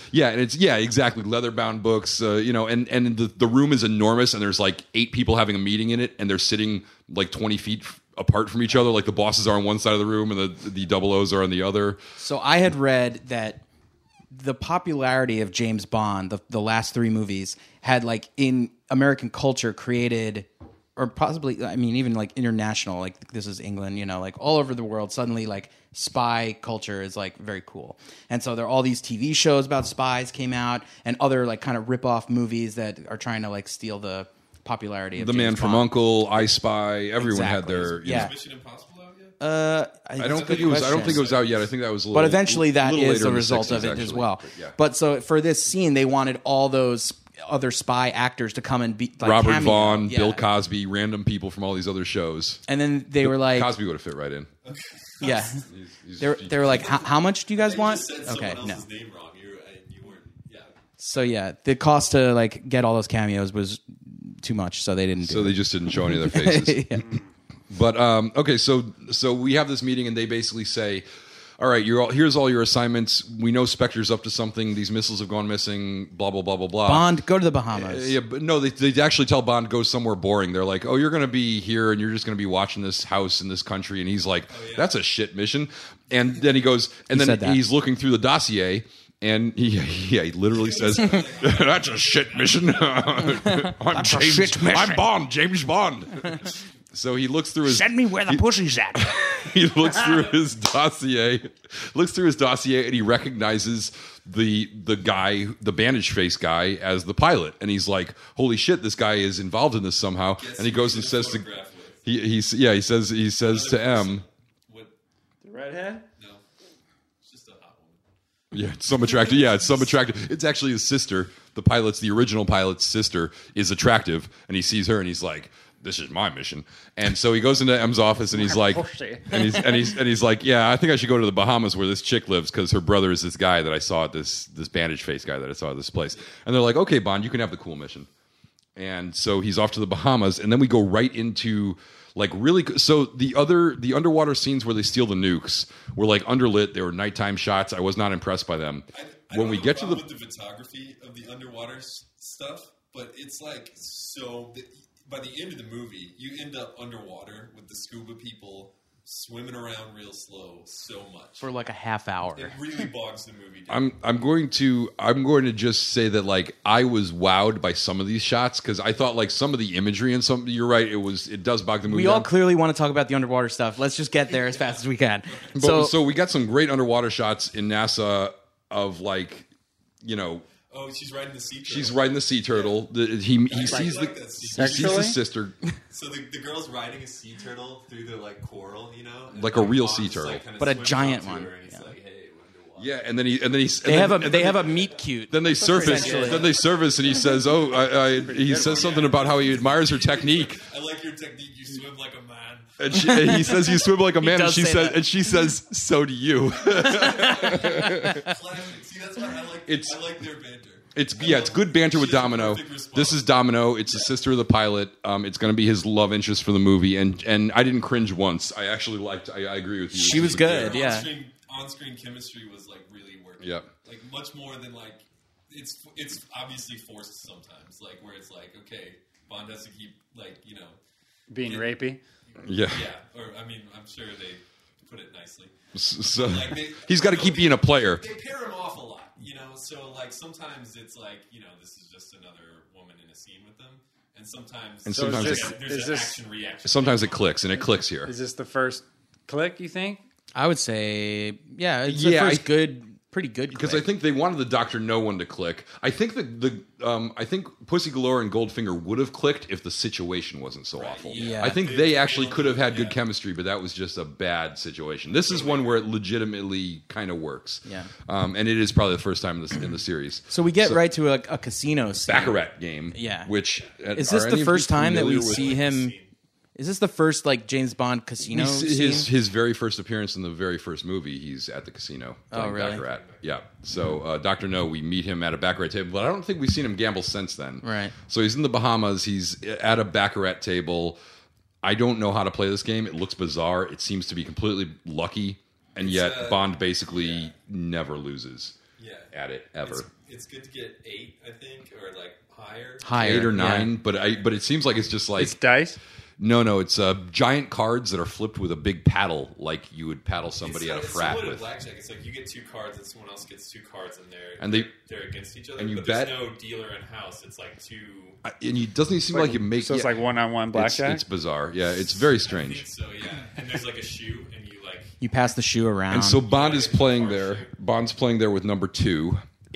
Exactly, leather bound books. And the room is enormous and there's like 8 people having a meeting in it and they're sitting like 20 feet apart from each other. Like the bosses are on one side of the room and the 00s are on the other. So I had read that the popularity of James Bond, the last 3 movies, had like in American culture created, or possibly, I mean, even like international, like this is England, like all over the world, suddenly like spy culture is like very cool. And so there are all these TV shows about spies came out and other like kind of rip-off movies that are trying to like steal the popularity of The James Man from Bond. U.N.C.L.E., I Spy, everyone Exactly. had their. Yeah. Is Mission Impossible out yet? I don't think it was. I don't think it was out yet. I think that was a little. But eventually, that little is later the in result of 60s, it as actually. well. Yeah. But so for this scene, they wanted all those other spy actors to come and be like Robert cameo. Vaughn, Yeah. Bill Cosby, random people from all these other shows. And then they were like, Cosby would have fit right in. yeah, He's- they were like, how much do you guys You want? just said someone Okay, no. else's name wrong. You weren't. Yeah. So yeah, the cost to like get all those cameos was too much, so they didn't do So it. they just didn't show any of their faces. Yeah. But okay, so we have this meeting, and they basically say, "All right, here's all your assignments. We know Spectre's up to something. These missiles have gone missing. Blah blah blah blah blah." Bond, go to the Bahamas. Yeah, but no, they actually tell Bond go somewhere boring. They're like, "Oh, you're going to be here, and you're just going to be watching this house in this country." And he's like, "That's a shit mission." And then he goes, and He then said that. he's looking through the dossier. And he literally says, "That's a shit mission." I'm I'm Bond, James Bond. So he looks through his. Send me where the pussy's at. He looks through his dossier, and he recognizes the guy, the bandage face guy, as the pilot. And he's like, "Holy shit, this guy is involved in this somehow." And he goes and says to he says to M. What? The redhead? No. It's just a hot woman. Yeah, it's some attractive. Yeah, it's some attractive. It's actually his sister. The original pilot's sister is attractive, and he sees her, and he's like, "This is my mission." And so he goes into M's office, and he's like, and he's like, "Yeah, I think I should go to the Bahamas where this chick lives because her brother is this guy that I saw at this bandage face guy that I saw at this place." And they're like, "Okay, Bond, you can have the cool mission." And so he's off to the Bahamas, and then we go right into like really. So the underwater scenes where they steal the nukes were like underlit. They were nighttime shots. I was not impressed by them. I When don't we have get a to the problem with the photography of the underwater stuff, but it's like so. By the end of the movie, you end up underwater with the scuba people swimming around real slow so much. For like a half hour. It really bogs the movie down. I'm going to just say that like I was wowed by some of these shots because I thought like some of the imagery and some. You're right. It does bog the movie. We all down. clearly want to talk about the underwater stuff. Let's just get there as fast as we can. But, so we got some great underwater shots in NASA of like, Oh, she's riding the sea turtle. she's riding the sea turtle. He sees like the that sea he sees turtle. the sister. So the girl's riding a sea turtle through the like coral, and Like a real Bond sea just, turtle. kinda But a swims giant up to one. her, and he's Yeah. like, "Hey, we're underwater." Yeah, and then he They have a meet cute. Then they surface. Essentially. Then they surface, and he says, "Oh, he says something about how he admires her technique." I like your technique. You swim like a man. And he says, "You swim like a man." And does she say says, that. "And she says, so do you." Classic. See, that's why I like. I like their banter. It's good banter with She has a Domino. perfect response. This is Domino. It's the sister of the pilot. It's going to be his love interest for the movie, and I didn't cringe once. I actually liked. I agree with you. She was good. Their Yeah. On-screen chemistry was like really working. Yep. Like much more than like it's obviously forced sometimes. Like where it's like okay, Bond has to keep like Being rapey. Yeah. or I mean I'm sure they put it nicely. So Like he's got to keep being a player. They pair him off a lot, So like sometimes it's like this is just another woman in a scene with them, and sometimes And So sometimes there's is an this- action reaction. Sometimes it clicks, and it clicks here. Is this the first click, you think? I would say, yeah, it's Yeah, the first good pretty good. Because I think they wanted the Dr. No one to click. I think I think Pussy Galore and Goldfinger would have clicked if the situation wasn't so awful. Yeah. I think they actually could have had good chemistry, but that was just a bad situation. This is one where it legitimately kind of works. Yeah. And it is probably the first time in the series. So we get right to a casino scene. Baccarat game. Yeah. Which Is this are the any of first you time that we familiar with- see him? Is this the first like James Bond casino scene? His very first appearance in the very first movie, he's at the casino playing really? Baccarat. Yeah. So Dr. No, we meet him at a Baccarat table, but I don't think we've seen him gamble since then. Right. So he's in the Bahamas. He's at a Baccarat table. I don't know how to play this game. It looks bizarre. It seems to be completely lucky, and yet Bond basically never loses at it ever. It's good to get 8, I think, or like higher. 8 or 9, yeah. but it seems like it's just like It's dice. No, it's giant cards that are flipped with a big paddle, like you would paddle somebody at a It's frat similar to with. blackjack. It's like you get 2 cards and someone else gets 2 cards, And they're against each other. and you but bet- there's no dealer in house. It's like 2. And he doesn't even seem like you make. So it's like one-on-one blackjack. It's bizarre. Yeah, it's very I think strange. so, yeah. And there's like a shoe, and you like. You pass the shoe around. And so Bond is playing Hard there. shoot. Bond's playing there with number 2,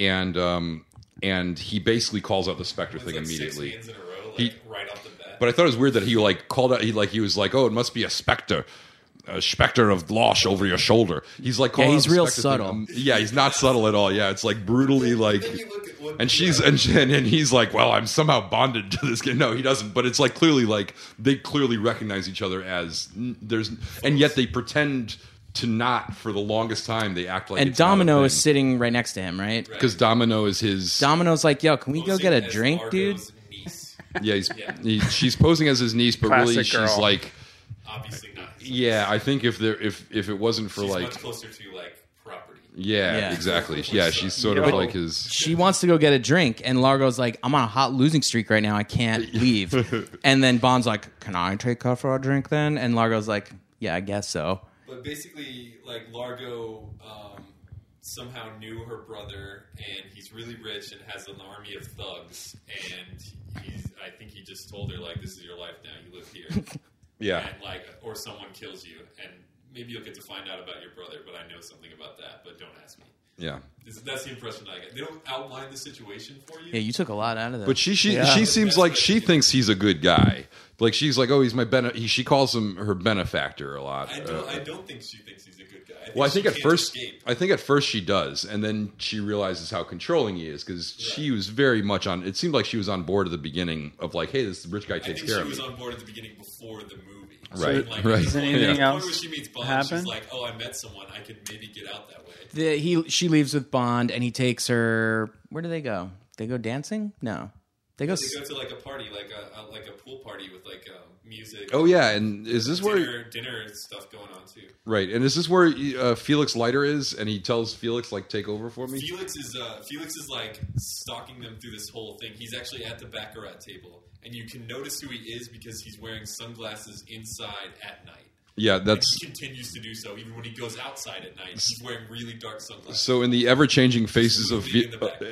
and he basically calls out the Spectre It's thing like immediately. 6 hands in a row, like He- right off the bat. But I thought it was weird that he like called out. He was like, "Oh, it must be a specter." A specter of Losh over your shoulder. He's like, calling he's out the real Spectre subtle. thing. Yeah, he's not subtle at all. Yeah, it's like brutally like. Then you look at what And she's and he's like, well, I'm somehow bonded to this game. No, he doesn't. But it's like clearly like they clearly recognize each other as there's, and yet they pretend to not for the longest time. They act like and it's not a Domino thing. is sitting right next to him, right? Because Domino is his. Domino's like, yo, can we go posing get a as drink, dude? Largo's niece. Yeah, she's posing as his niece, but really Classic she's girl. like, Obviously not. yeah. I think if it wasn't for She's like, much closer to like property. yeah, Yeah. exactly. Yeah, she's sort of Yo. like his. She wants to go get a drink, and Largo's like, I'm on a hot losing streak right now. I can't leave. And then Bond's like, can I take her for a drink then? And Largo's like, yeah, I guess so. But basically, like Largo somehow knew her brother, and he's really rich and has an army of thugs. And I think he just told her like, "This is your life now. You live here." Yeah. And like, or someone kills you, and maybe you'll get to find out about your brother. But I know something about that. But don't ask me. Yeah. That's the impression I get. They don't outline the situation for you. Yeah, you took a lot out of that. But she Yeah. seems like she thinks he's a good guy. Like she's like, oh, he's my she calls him her benefactor a lot. I don't think she thinks he's a good guy. Well, I think she at can't first, escape. she does, and then she realizes how controlling he is because she was very much on. It seemed like she was on board at the beginning of like, hey, this rich guy I takes think care she of was me. on board at the beginning before the movie. Right, like, right. Does at the anything point else where she meets Bond, happen? she's like, "Oh, I met someone. I could maybe get out that way." She leaves with Bond, and he takes her. Where do they go? They go dancing? No, they go. They go to like a party, like a pool party with like music. Oh yeah, and is this where dinner stuff going on too? right? And is this where Felix Leiter is? And he tells Felix like, take over for me. Felix is like stalking them through this whole thing. He's actually at the Baccarat table, and you can notice who he is because he's wearing sunglasses inside at night. Yeah, that's He continues to do so even when he goes outside at night. He's wearing really dark sunglasses. so. In the ever-changing faces of Movie in the back.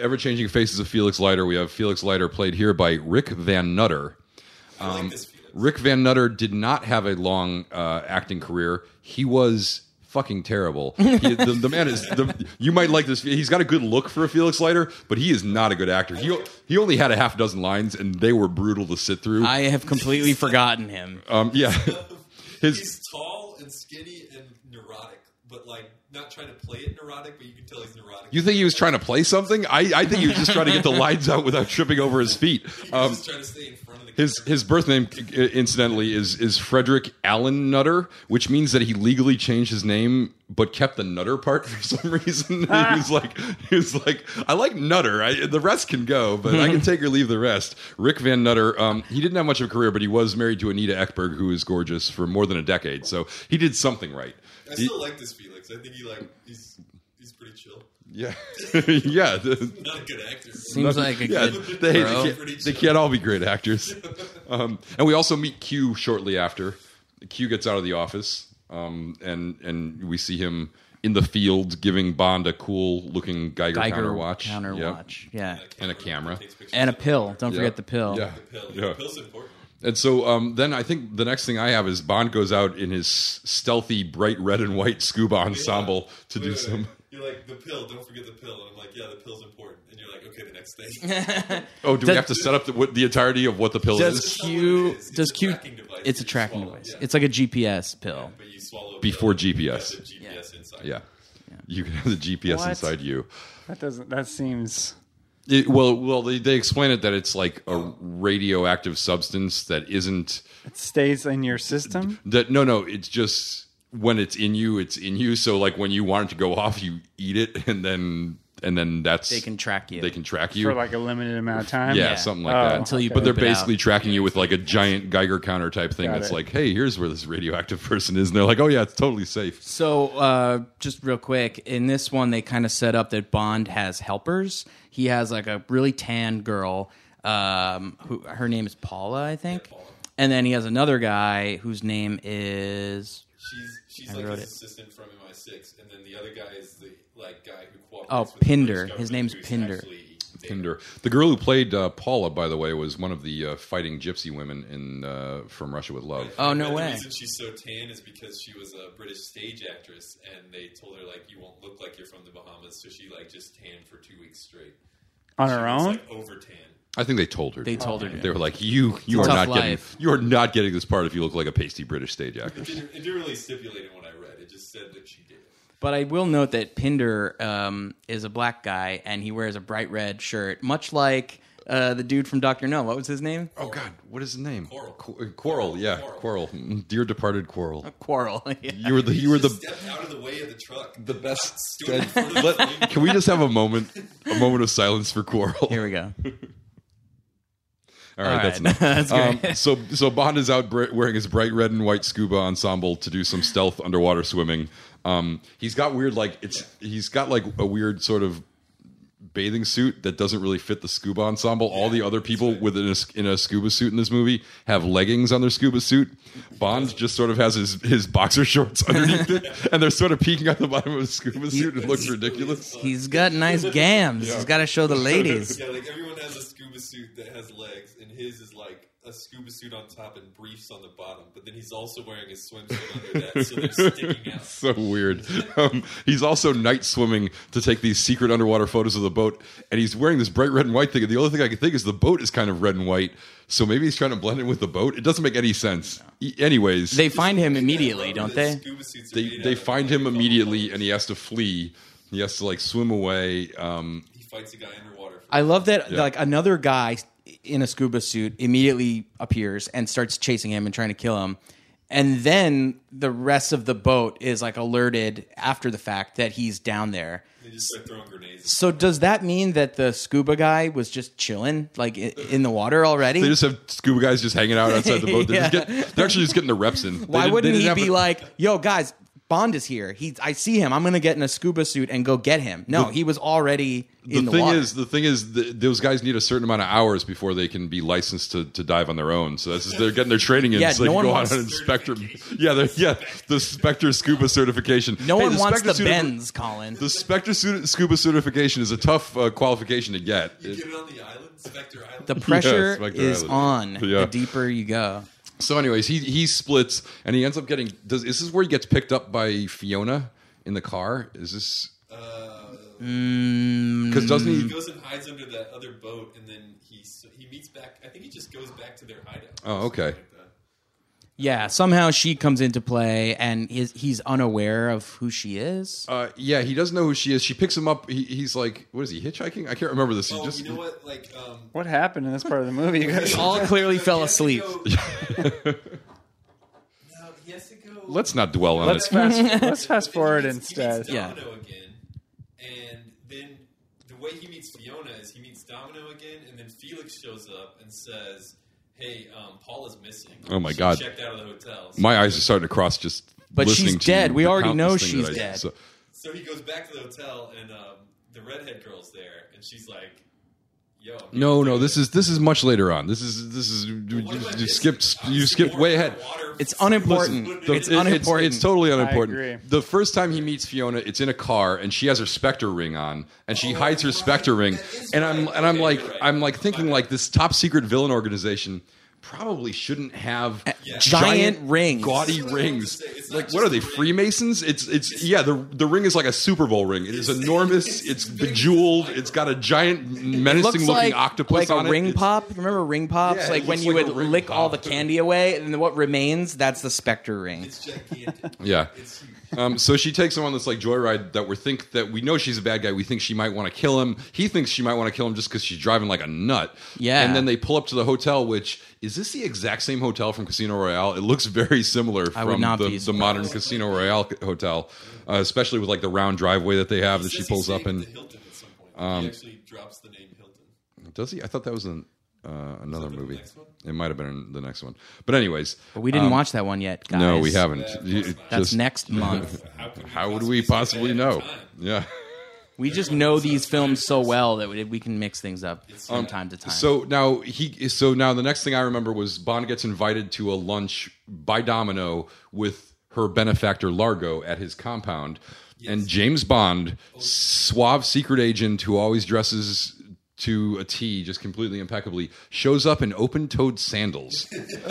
Felix Leiter, we have Felix Leiter played here by Rick Van Nutter. I like this Felix. Rick Van Nutter did not have a long acting career. He was fucking terrible. The man is. You might like this. He's got a good look for a Felix Leiter, but he is not a good actor. He only had a half dozen lines, and they were brutal to sit through. I have completely forgotten him. Yeah, He's tall and skinny and neurotic, but like not trying to play it neurotic, but you can tell he's neurotic. You think he was trying to play something? I think he was just trying to get the lines out without tripping over his feet. He's just trying to stay in front of the camera. His birth name, incidentally, is Frederick Allen Nutter, which means that he legally changed his name but kept the Nutter part for some reason. he was like, I like Nutter. The rest can go, but I can take or leave the rest. Rick Van Nutter. He didn't have much of a career, but he was married to Anita Ekberg, who is gorgeous for more than a decade. So he did something right. I still like this Felix. I think he's pretty chill. Yeah, yeah. Not a good actor. Seems like a Yeah, good they bro. can't all be great actors. And we also meet Q shortly after. Q gets out of the office, and we see him in the field giving Bond a cool-looking Geiger counter watch. Yeah. And a camera. Takes pictures And a of it. pill. Don't Yeah. forget the pill. Yeah, The pill. yeah. The pill's important. And so then I think the next thing I have is Bond goes out in his stealthy, bright red and white scuba ensemble to do some. You're like, the pill, don't forget the pill. And I'm like, yeah, the pill's important. And you're like, okay, the next thing. Oh, do we have to set up the entirety of what the pill Does is Q? It's Does a Q? tracking device It's a that you tracking swallow, device. yeah. It's like a GPS pill. But you swallow a Before pill, you GPS. have the GPS inside. Yeah. You can have the GPS What? inside you. That seems. Well, they explain it that it's like a radioactive substance that isn't It stays in your system. no, it's just when it's in you. So like when you want it to go off, you eat it, and then that's They can track you. They can track you For like a limited amount of time. yeah, something like Oh, that. Until you but they're poop it out. basically tracking you with like a giant Geiger counter type thing. Got That's it. like, hey, here's where this radioactive person is, and they're like, oh yeah, it's totally safe. So, just real quick, in this one, they kind of set up that Bond has helpers. He has like a really tan girl, who her name is Paula, I think, Paula. and then he has another guy whose name is She's I like wrote his it. assistant from MI6, and then the other guy is the like guy who cooperates. Oh, with the Pinder. British His government name's who's Pinder. actually there. Tinder. The girl who played Paula, by the way, was one of the fighting gypsy women in From Russia with Love. Oh, no And way. The reason she's so tan is because she was a British stage actress, and they told her like you won't look like you're from the Bahamas, so she like just tanned for 2 weeks straight. On She her was, own? like over tan. I think they told her. They told her. They were like, you a are tough not getting life. you are not getting this part if you look like a pasty British stage actress. It didn't really stipulate in what I read. It just said that she did. But I will note that Pinder is a black guy, and he wears a bright red shirt, much like the dude from Dr. No. What was his name? Oh God, what is his name? Quarrel. Quarrel, yeah, Quarrel. Dear departed Quarrel. Quarrel. Yeah. You were Just the stepped out of the way of the truck. the best. Stood in front of the thing. Can we just have a moment of silence for Quarrel? Here we go. All right, All that's right. enough. That's great. So Bond is out wearing his bright red and white scuba ensemble to do some stealth underwater swimming. He's got weird he's got like a weird sort of bathing suit that doesn't really fit the scuba ensemble. All the other people in a scuba suit in this movie have leggings on their scuba suit. Bond just sort of has his boxer shorts underneath it, and they're sort of peeking out the bottom of his scuba suit. It looks ridiculous. He's got nice gams. He's got to show the ladies. Yeah, like everyone has a scuba suit that has legs, and his is like a scuba suit on top and briefs on the bottom. But then he's also wearing a swimsuit under that, so they're sticking out. So weird. He's also night swimming to take these secret underwater photos of the boat, and he's wearing this bright red and white thing. And the only thing I can think is the boat is kind of red and white, so maybe he's trying to blend in with the boat. It doesn't make any sense. Anyways, They find him immediately, don't they? Scuba suits are made out they of find him like immediately, and he has to flee. He has to like swim away. He fights a guy underwater. I love that Yeah. like another guy in a scuba suit immediately appears and starts chasing him and trying to kill him. And then the rest of the boat is like alerted after the fact that he's down there. They just start throwing grenades. So does that mean that the scuba guy was just chilling like in the water already? They just have scuba guys just hanging out outside the boat. They're, Yeah. they're actually just getting the reps in. Why wouldn't he be like, "Yo, guys, Bond is here. I see him. I'm going to get in a scuba suit and go get him." No, he was already in the water. The thing is, those guys need a certain amount of hours before they can be licensed to dive on their own. So they're getting their training in. Yeah, so they no can one go wants out and Spectre. The Spectre scuba certification. No one wants Spectre the Benz, Colin. The Spectre scuba certification is a tough qualification to get. You get it on the island, Spectre Island. The pressure Spectre is Island. on Yeah. the deeper you go. So, anyways, he splits and he ends up getting. Is this where he gets picked up by Fiona in the car? Is this? Because doesn't He he? goes and hides under that other boat, and then he meets back. I think he just goes back to their hideout. Oh, okay. Something like that. Yeah, somehow she comes into play and he's unaware of who she is. Yeah, he doesn't know who she is. She picks him up. He's like, what is he, hitchhiking? I can't remember this. He Oh, just, you know what? Like, What happened in this part of the movie? You guys All clearly fell asleep. No, he has to go. Let's not dwell on let's it. fast But then forward he meets instead. Yeah. Domino again, and then the way he meets Fiona is he meets Domino again, and then Felix shows up and says, "Hey, Paula's missing. Oh my She God. checked out of the hotel." So, My eyes are starting to cross just. But she's listening to dead. We the already know countless thing she's that dead. so he goes back to the hotel, and the redhead girl's there, and she's like, "Yo, I'm No, here no. for This is much later on. This is What am I you missing? skipped way ahead. It's unimportant. The- It's unimportant. It's totally unimportant. agree. The first time he meets Fiona, it's in a car, and she has her Spectre ring on, and she hides her Spectre ring. And I'm Okay, you're right. like thinking like this top secret villain organization probably shouldn't have Giant rings. gaudy That's what I was rings. gonna say. It's like what are they, Freemasons? It's yeah, the ring is like a Super Bowl ring. It is enormous. It's bejeweled. It's got a giant menacing looking octopus like on a it. ring pop. Remember ring pops? Yeah, like it when looks you like would a ring lick all the pop. candy away, and then what remains, that's the Spectre ring. It's gigantic. Yeah. It's huge. So she takes him on this like joyride that we know she's a bad guy. We think she might want to kill him. He thinks she might want to kill him just because she's driving like a nut. Yeah. And then they pull up to the hotel, which is this the exact same hotel from Casino Royale? It looks very similar I would from not be the surprised. modern Casino Royale hotel, especially with like the round driveway that they have that she Says pulls he's up staying in. at the Hilton at some point. He actually drops the name Hilton. Does he? I thought that was another in the movie. next one? It might have been in the next one. But anyways, But we didn't watch that one yet, guys. no, we haven't. Yeah, of You- course not. That's just- next month. How would we possibly know? Yeah. We just know these films so well that we can mix things up from time to time. So now the next thing I remember was Bond gets invited to a lunch by Domino with her benefactor Largo at his compound, and James Bond, suave secret agent who always dresses to a T, just completely impeccably, shows up in open-toed sandals.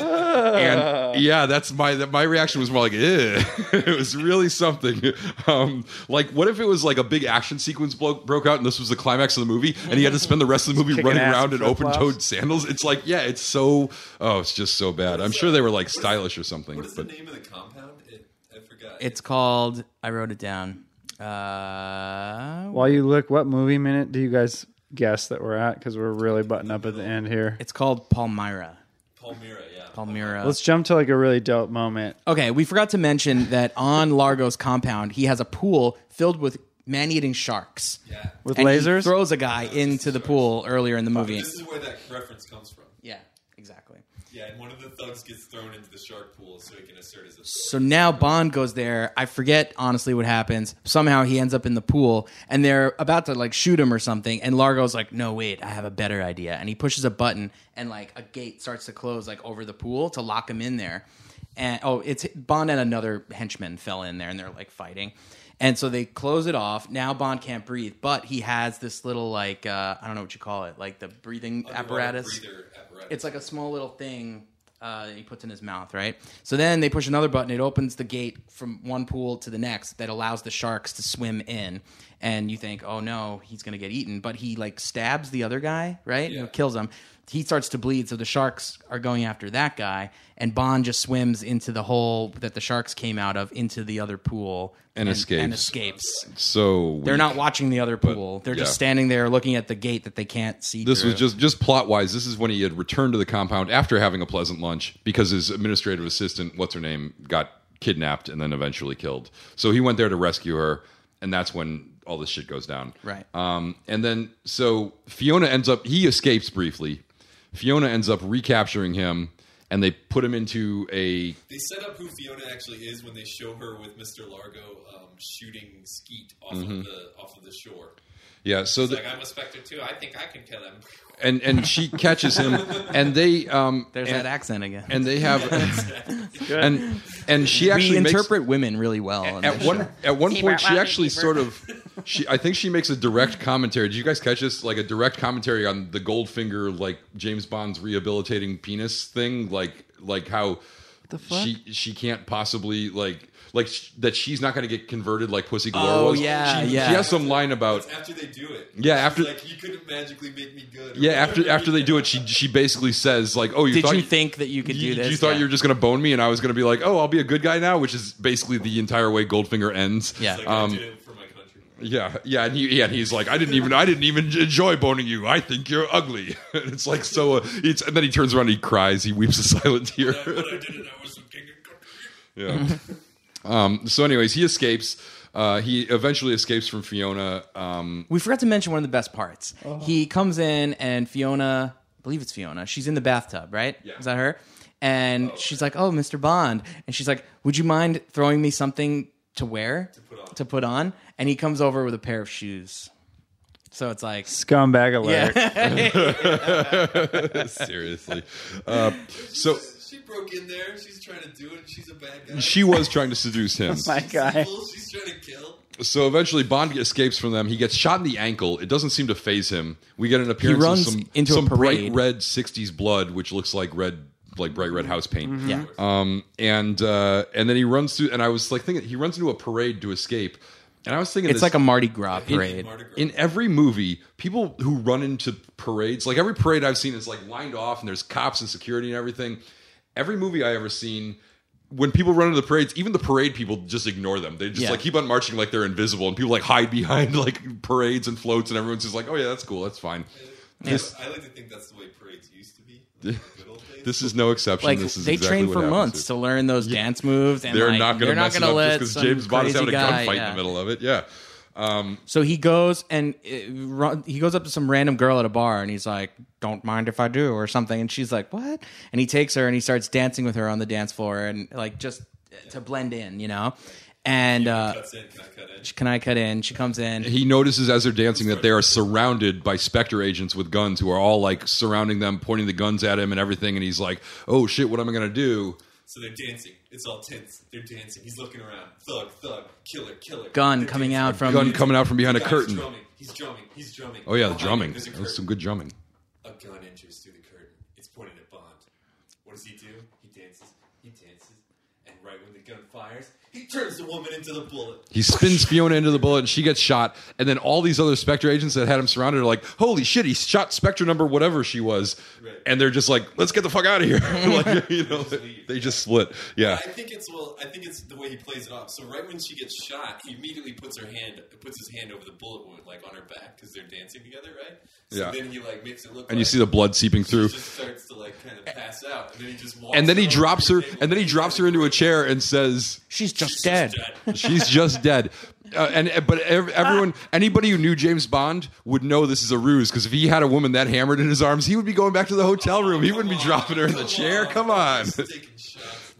And yeah, that's my reaction was more like, ew. It was really something. Like, what if it was like a big action sequence broke out and this was the climax of the movie, and he had to spend the rest of the movie Kicking running ass around in flip-flops. open-toed sandals? It's like, yeah, it's just so bad. I'm sure they were like stylish or something. What is the But name of the compound? I forgot. it's called. I wrote it down. While you look, what movie minute do you guys guess that we're at? Because we're really butting up at the end here. It's called Palmyra. Palmyra, yeah. Palmyra. Let's jump to like a really dope moment. Okay, we forgot to mention that on Largo's compound, he has a pool filled with man-eating sharks. Yeah. With And lasers? he throws a guy into the pool earlier in the movie. This is where that reference comes from. Yeah, exactly. Yeah, and one of the thugs gets thrown into the shark pool so he can assert his authority. So now Bond goes there. I forget honestly what happens. Somehow he ends up in the pool, and they're about to like shoot him or something. And Largo's like, "No, wait, I have a better idea." And he pushes a button, and like a gate starts to close like over the pool to lock him in there. And it's Bond and another henchman fell in there, and they're like fighting. And so they close it off. Now Bond can't breathe, but he has this little like I don't know what you call it, like the breathing apparatus. Breather apparatus. It's like a small little thing that he puts in his mouth, right? So then they push another button. It opens the gate from one pool to the next that allows the sharks to swim in. And you think, oh no, he's going to get eaten. But he like stabs the other guy, right? Yeah. And kills him. He starts to bleed, so the sharks are going after that guy. And Bond just swims into the hole that the sharks came out of into the other pool. And escapes. And escapes. so They're not watching the other pool. They're just yeah. standing there looking at the gate that they can't see This through. was just plot wise. This is when he had returned to the compound after having a pleasant lunch because his administrative assistant, what's her name, got kidnapped and then eventually killed. So he went there to rescue her, and that's when all this shit goes down. Right. And then so Fiona he escapes briefly. Fiona ends up recapturing him, and they put him into a. They set up who Fiona actually is when they show her with Mr. Largo shooting Skeet off of the shore. Yeah. So It's like, I'm a Spectre too. I think I can kill him. and she catches him, and they There's that accent again. and they have and she actually we makes, interpret women really well. on at this one show. at one point she actually sort of I think she makes a direct commentary. Did you guys catch this? Like a direct commentary on the Goldfinger, like James Bond's rehabilitating penis thing, like how The fuck? she can't possibly that she's not going to get converted like Pussy Galore Oh, was. yeah, she yeah. has some line about It's after they do it. Yeah, She's after- like, you couldn't magically make me good. or yeah whatever. after they do it, she basically says like, oh, Did thought you think that you could do this? You thought Yeah. you were just going to bone me, and I was going to be like, oh, I'll be a good guy now, which is basically the entire way Goldfinger ends. Yeah. It's like, I did it for my country. Yeah, and he's like, I didn't even enjoy boning you. I think you're ugly. And it's like so. And then he turns around, and he cries, he weeps a silent tear. But I didn't. I was a king and country. Yeah. So, anyways, he escapes. He eventually escapes from Fiona. We forgot to mention one of the best parts. He comes in and Fiona, I believe it's Fiona, she's in the bathtub, right? Yeah. Is that her? And she's like, oh, Mr. Bond. And she's like, would you mind throwing me something to wear? To put on? And he comes over with a pair of shoes. So it's like, Scumbag alert. yeah. Seriously. So She broke in there. She's trying to do it. She's a bad guy. she was trying to seduce him. My guy. Evil, she's trying to kill. So eventually, Bond escapes from them. He gets shot in the ankle. It doesn't seem to faze him. We get an appearance runs of into a some bright parade. red '60s blood, which looks like red, like bright red house paint. Yeah. And then he runs through, and I was like thinking he runs into a parade to escape, and I was thinking It's like a Mardi Gras parade. in every movie, people who run into parades, like every parade I've seen is like lined off and there's cops and security and everything. Every movie I ever seen, when people run into the parades, even the parade people just ignore them. They just like keep on marching like they're invisible, and people like hide behind like parades and floats, and everyone's just like, "Oh yeah, that's cool, that's fine." I like to think that's the way parades used to be. Like the good old days. This is no exception. Like this is they exactly train what for happens months here. to learn those dance moves, and They're like, not going to mess it up let just because some James Bond is having a crazy guy- gunfight in the middle of it. Yeah. So he goes and he goes up to some random girl at a bar, and he's like, "Don't mind if I do," or something. And she's like, "What?" And he takes her and he starts dancing with her on the dance floor, and like just to blend in, you know. And Cuts in. Can I cut in? can I cut in? She comes in. He notices as they're dancing that they are surrounded by Spectre agents with guns who are all like surrounding them, pointing the guns at him and everything. And he's like, "Oh shit, what am I going to do?" So they're dancing. It's all tense. They're dancing. He's looking around. Thug, thug, killer, killer. Gun They're coming dancing. out from- Gun coming out from behind a Guy's curtain. Drumming. He's drumming. He's drumming. Oh yeah, the Behind him, drumming. there's a That's curtain. some good drumming. A gun enters through the curtain. It's pointed at Bond. What does he do? He dances. He dances. And right when the gun fires, he turns the woman into the bullet. He spins Fiona into the bullet, and she gets shot. And then all these other Spectre agents that had him surrounded are like, "Holy shit, he shot Spectre number whatever she was." Right. And they're just like, "Let's get the fuck out of here!" Like, you know, they just split. Yeah. I think it's the way he plays it off. So right when she gets shot, he immediately puts his hand over the bullet wound, like on her back, because they're dancing together, right? So Yeah. then he like makes it look. And like you see the blood seeping she through. just starts to like kind of pass out, and then he just walks. And then he over drops to her. the table And then he drops her into a chair and says, She's just She's dead. "She's just dead." But everyone, anybody who knew James Bond would know this is a ruse, because if he had a woman that hammered in his arms, he would be going back to the hotel room. He wouldn't be dropping her in the chair. Come on. He's taking shots.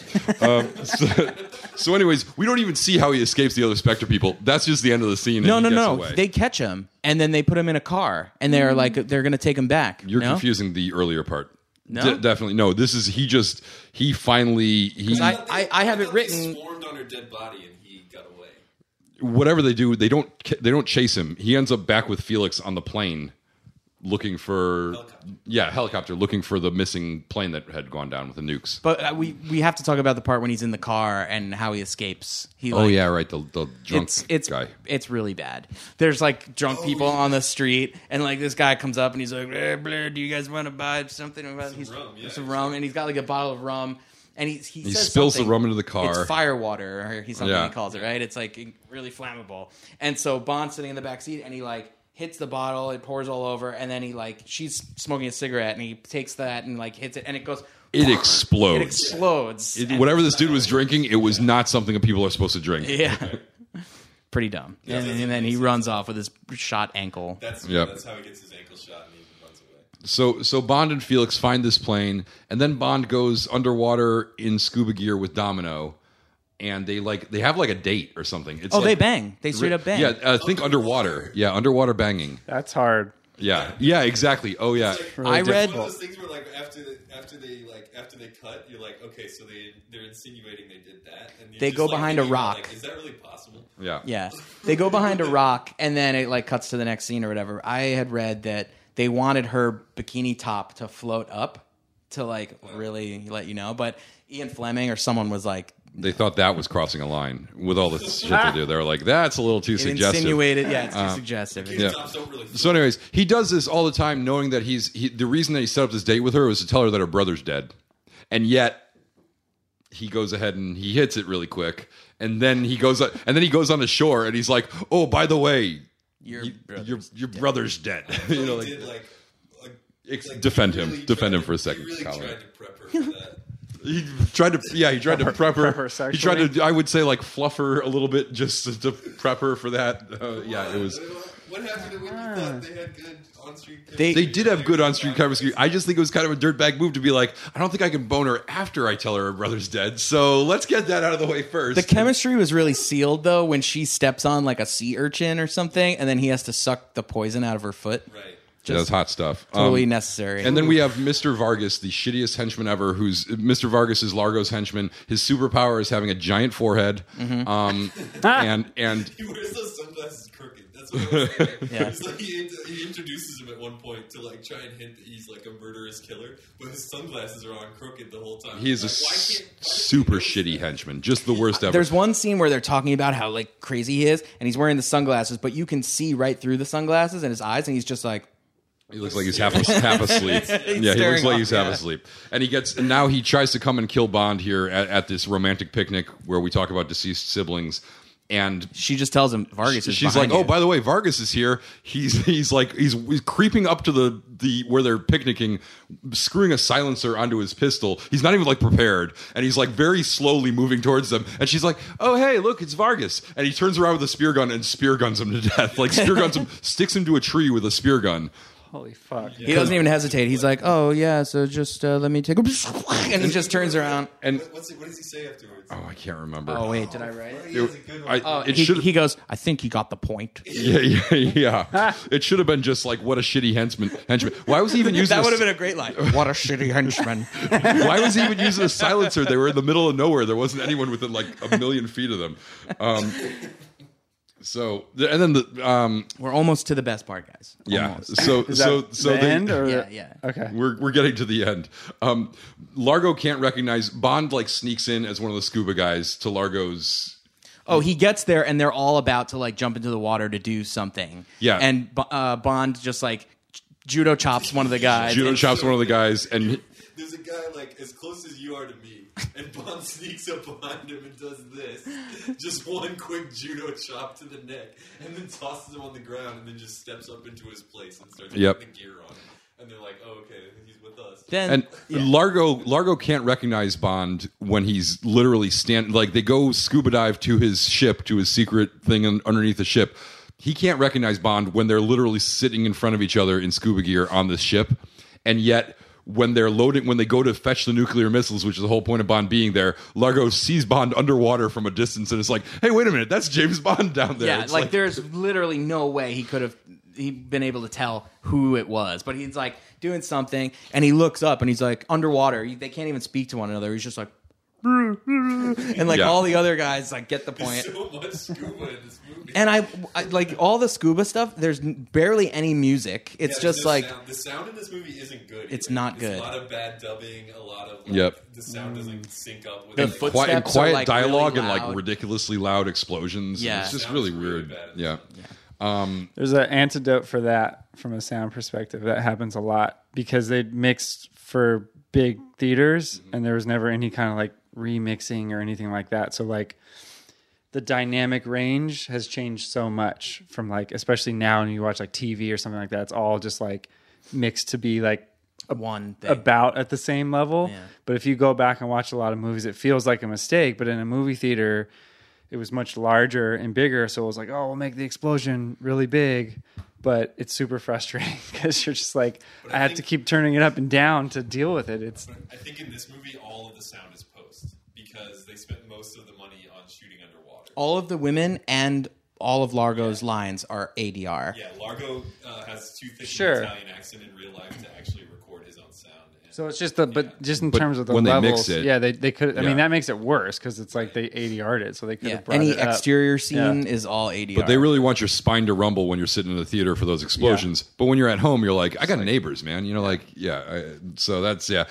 Yep. So anyways, we don't even see how he escapes the other Spectre people. That's just the end of the scene. No, and he no, gets no. away. They catch him, and then they put him in a car, and they're like, they're going to take him back. You're no? confusing the earlier part. No? Definitely no. This is he finally I have it thought written. They swarmed on her dead body, and he got away. whatever they do, they don't chase him. He ends up back with Felix on the plane, looking for helicopter, looking for the missing plane that had gone down with the nukes. But we have to talk about the part when he's in the car and how he escapes. He Oh yeah, right. The drunk it's guy. It's really bad. There's like drunk people on the street, and like this guy comes up and he's like, "Blair, do you guys want to buy something about some rum?" And he's got like a bottle of rum, and he says spills the something. rum into the car. It's fire water, or he's something Yeah. he calls it, right? It's like really flammable. And so Bond's sitting in the back seat, and he like hits the bottle, it pours all over, and then he like she's smoking a cigarette, and he takes that and like hits it, and it goes. It explodes. It explodes. And- Whatever this dude was drinking, it was not something that people are supposed to drink. Yeah. Pretty dumb. And then he runs off with his shot ankle. That's Yep. that's how he gets his ankle shot and he runs away. So Bond and Felix find this plane, and then Bond goes underwater in scuba gear with Domino, and they have like a date or something. It's They like- bang. They straight up bang. Yeah, think underwater. Yeah, underwater banging. That's hard. Yeah, exactly. Oh yeah. I read. One of those things where like after they cut, you're like, okay, so they're insinuating they did that, and you're They just, go like, behind a thinking, rock. Like, is that really possible? Yeah. Yeah. They go behind a rock, and then it like cuts to the next scene or whatever. I had read that they wanted her bikini top to float up to like really let you know, but Ian Fleming or someone was like, They thought that was crossing a line with all the shit they do. They were like, that's a little too it suggestive. insinuated. Yeah, it's too suggestive. Yeah. Tops don't really So, anyways, he does this all the time, knowing that the reason that he set up this date with her was to tell her that her brother's dead, and yet he goes ahead and he hits it really quick, and then he goes on the shore and he's like, "Oh, by the way, your brother's dead." You know, like, did defend him for a He second. really Colin. tried to prep her for that. He tried to prep her. Prep her He tried sexually? to, I would say, like fluff her a little bit just to prep her for that. Yeah, it was. What happened when you thought they had good on-screen chemistry? They did have good on-screen chemistry. I just think it was kind of a dirtbag move to be like, I don't think I can bone her after I tell her brother's dead. So let's get that out of the way first. The chemistry was really sealed though when she steps on like a sea urchin or something, and then he has to suck the poison out of her foot. Right. Yeah, that's hot stuff. Totally necessary. And then we have Mr. Vargas, the shittiest henchman ever. Who's Mr. Vargas is Largo's henchman. His superpower is having a giant forehead. And He wears those sunglasses crooked. That's what I was thinking. Yeah. It's like he introduces him at one point to like try and hint that he's like a murderous killer, but his sunglasses are on crooked the whole time. He is a Like, super shitty henchman, just the worst ever. There's one scene where they're talking about how like crazy he is, and he's wearing the sunglasses, but you can see right through the sunglasses in his eyes, and he's just like, He looks like he's half asleep. Yeah, he looks staring like off, he's half yeah. asleep. And now he tries to come and kill Bond here at this romantic picnic where we talk about deceased siblings. And she just tells him Vargas is she's like, behind "Oh, you." by the way, Vargas is here. He's creeping up to the where they're picnicking, screwing a silencer onto his pistol. He's not even like prepared, and he's like very slowly moving towards them. And she's like, "Oh, hey, look, it's Vargas." And he turns around with a spear gun and spear guns him to death. Like spear guns him, sticks him to a tree with a spear gun. Holy fuck. He doesn't even hesitate. He's like, "Oh yeah, so just let me take," and he just turns around. And what does he say afterwards? oh, I can't remember. Oh wait, did I write it? He has a good one. It should. He goes, "I think he got the point." Yeah. It should have been just like, what a shitty henchman. Why was he even using That would have been a great line. What a shitty henchman. Why was he even using a silencer? They were in the middle of nowhere. There wasn't anyone within like a million feet of them. We're almost to the best part, guys. Yeah. Almost. So Is that the end? Or Yeah. Okay. we're getting to the end. Largo can't recognize Bond. Like sneaks in as one of the scuba guys to Largo's. Oh, he gets there and they're all about to like jump into the water to do something. Yeah. And Bond just like judo chops one of the guys. Judo chops one of the guys, and There's a guy like as close as you are to me, and Bond sneaks up behind him and does this. Just one quick judo chop to the neck, and then tosses him on the ground, and then just steps up into his place and starts putting the gear on. And they're like, "Oh, okay, he's with us." Then Largo can't recognize Bond when he's literally like they go scuba dive to his ship, to his secret thing underneath the ship. He can't recognize Bond when they're literally sitting in front of each other in scuba gear on this ship, and yet when they're loading, when they go to fetch the nuclear missiles, which is the whole point of Bond being there, Largo sees Bond underwater from a distance and is like, "Hey, wait a minute, that's James Bond down there." yeah, It's like there's literally no way he could have been able to tell who it was, but he's like doing something, and he looks up and he's like underwater. They can't even speak to one another. He's just like, and like Yeah. all the other guys like get the point. So much scuba in this movie. And I like all the scuba stuff. There's barely any music. It's Yeah, there's just no like sound. The sound in this movie isn't good. It's either. not There's good. a lot of bad dubbing. A lot of like, Yep. the sound doesn't sync up with The like, foot- quiet footsteps are, like, dialogue really and loud. like ridiculously loud explosions. Yeah. It's just Sounds really really weird. bad. Yeah. There's an antidote for that from a sound perspective. That happens a lot because they mixed for big theaters and there was never any kind of like remixing or anything like that. So like the dynamic range has changed so much from like, especially now when you watch like TV or something like that, it's all just like mixed to be like one thing. about at the same level. Yeah. But if you go back and watch a lot of movies, it feels like a mistake. But in a movie theater, it was much larger and bigger. So it was like, oh, we'll make the explosion really big. But it's super frustrating because you're just like, But I I have think- to keep turning it up and down to deal with it. It's I think in this movie, all of the sound is post because they spent most of the money on shooting underwater. all of the women and all of Largo's lines are ADR. Yeah, Largo has too thick Sure. an Italian accent in real life to actually record his own sound. And so it's just but just in But terms of the when they levels, mix it- yeah, they could. I Yeah. mean, that makes it worse because it's like they ADR'd it, so they could Yeah. have brought Any it up. exterior scene is all ADR. But they really want your spine to rumble when you're sitting in the theater for those explosions. But when you're at home, you're like, I got neighbors, man. You know, like, so that's, yeah.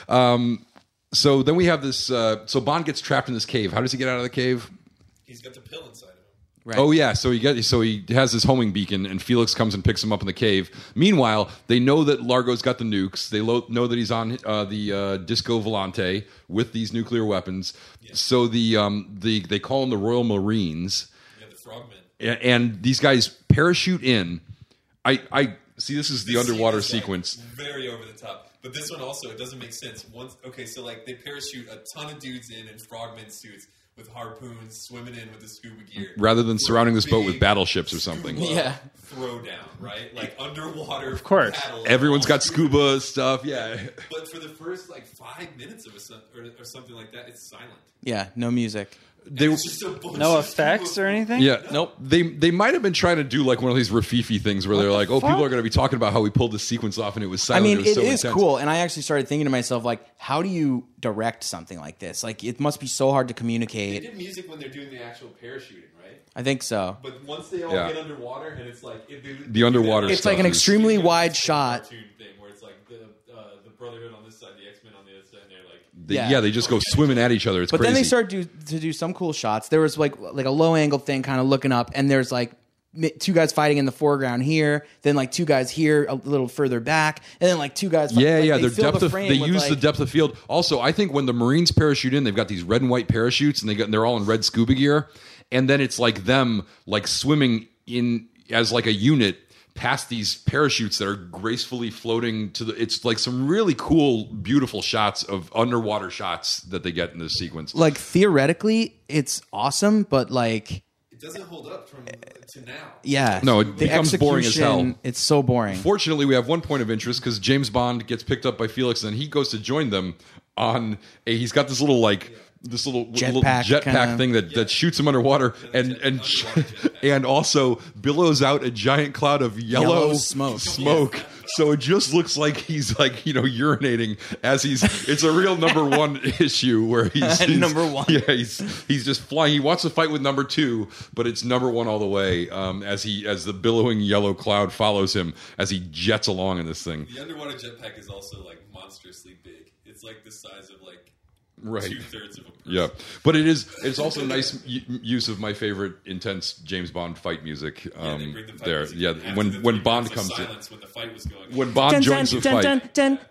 So then we have this, so Bond gets trapped in this cave. How does he get out of the cave? he's got the pill inside of him. Right. Oh yeah, so he has his homing beacon, and Felix comes and picks him up in the cave. Meanwhile, they know that Largo's got the nukes. They know that he's on the Disco Volante with these nuclear weapons. Yeah. So they call him the Royal Marines, Yeah, the frogmen. and these guys parachute in. I see. This is the This underwater scene is, like, sequence. very over the top. But this one also, it doesn't make sense. So like they parachute a ton of dudes in frogmen suits with harpoons, swimming in with the scuba gear, Rather than surrounding this boat with Big battleships or something. scuba Yeah. throwdown, right? Like underwater. Of course. Everyone's got scuba stuff. Yeah. But for the first like 5 minutes of or something like that, it's silent. Yeah, no music. They It's just a bunch No of effects scuba or anything? Yeah, Nope. They might have been trying to do like one of these Rafifi things where they're like, "Oh, fuck? people are going to be talking about how we pulled this sequence off and it was I silent." mean, was it so is intense. cool, and I actually started thinking to myself, like, how do you direct something like this? Like, it must be so hard to They communicate. did music when they're doing the actual parachuting, right? I think so. But once they all Yeah. get underwater, and it's like if they, The underwater It's like stuff an is- extremely It's wide like a shot. cartoon thing where it's like the Brotherhood on this side, the X-Men on the other side, and they're like. Yeah, they just go swimming at each other. It's But crazy. then they start to do some cool shots. There was like a low angle thing, kind of looking up, and there's like two guys fighting in the foreground here, then like two guys here a little further back, and then like two guys. Yeah, like, yeah. they Their fill depth the of frame they with, use the like- depth of field. Also, I think when the Marines parachute in, they've got these red and white parachutes, and they're all in red scuba gear, and then it's like them like swimming in as like a unit past these parachutes that are gracefully floating to the. It's like some really cool, beautiful shots of underwater shots that they get in this sequence. Like theoretically, it's awesome, but like It doesn't hold up to now. yeah, No, it the becomes boring as hell. execution, It's so boring. Fortunately, we have one point of interest because James Bond gets picked up by Felix, and he goes to join them on a. He's got this little Jetpack jetpack kinda- thing that shoots him underwater, and and also billows out a giant cloud of yellow smoke. So it just looks like he's like urinating as he's. It's a real number one issue where he's Number one. Yeah, he's just flying. He wants to fight with number two, but it's number one all the way. As the billowing yellow cloud follows him as he jets along in this thing. The underwater jetpack is also like monstrously big. It's like the size of like Right. 2/3 of a person. Yeah, but it's also a nice use of my favorite intense James Bond fight music. They bring the fight There, music yeah, after when the when 3 Bond minutes of comes in. silence when the fight was going on. When Bond joins the fight,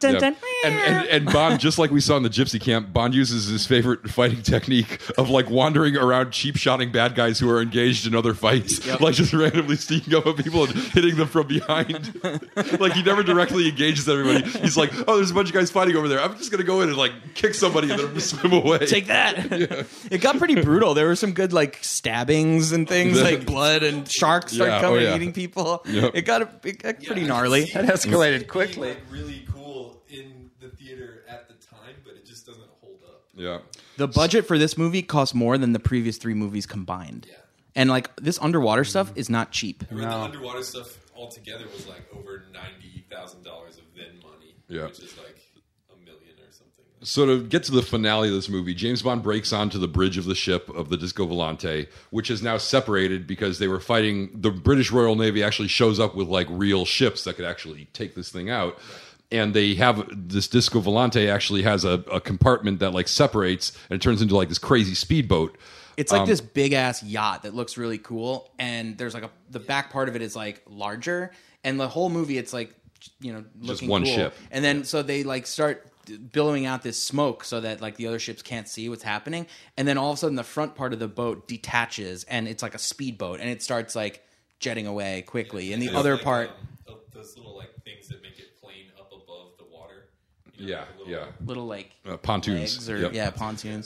Yeah. and Bond, just like we saw in the Gypsy Camp, Bond uses his favorite fighting technique of like wandering around, cheap shotting bad guys who are engaged in other fights, like just randomly sneaking up on people and hitting them from behind. Like he never directly engages everybody. He's like, "Oh, there's a bunch of guys fighting over there. I'm just gonna go in and like kick somebody and then swim away." Take that. It got pretty brutal. There were some good like stabbings and things, like blood and sharks started Yeah, coming oh, yeah. and eating people. Yep. It got pretty I gnarly. can see That escalated it quickly. being, like, really cool in the theater at the time, but it just doesn't hold up. Yeah. The budget for this movie cost more than the previous 3 movies combined. Yeah. And like this underwater stuff is not cheap. I read the underwater stuff altogether was like over $90,000 of then money, Yeah. which is like $1 million or something. So to get to the finale of this movie, James Bond breaks onto the bridge of the ship of the Disco Volante, which is now separated because they were fighting. The British Royal Navy actually shows up with like real ships that could actually take this thing out. And they have this Disco Volante actually has a compartment that like separates and it turns into like this crazy speedboat. It's like this big ass yacht that looks really cool, and there's like the back part of it is like larger, and the whole movie it's like looking one cool. ship. And then so they like start billowing out this smoke so that like the other ships can't see what's happening, and then all of a sudden the front part of the boat detaches and it's like a speedboat and it starts like jetting away quickly, and the There's other like, part those little like things that make it plane up above the water. Yeah, like a little- yeah. little like Pontoons. legs or Yep. pontoons.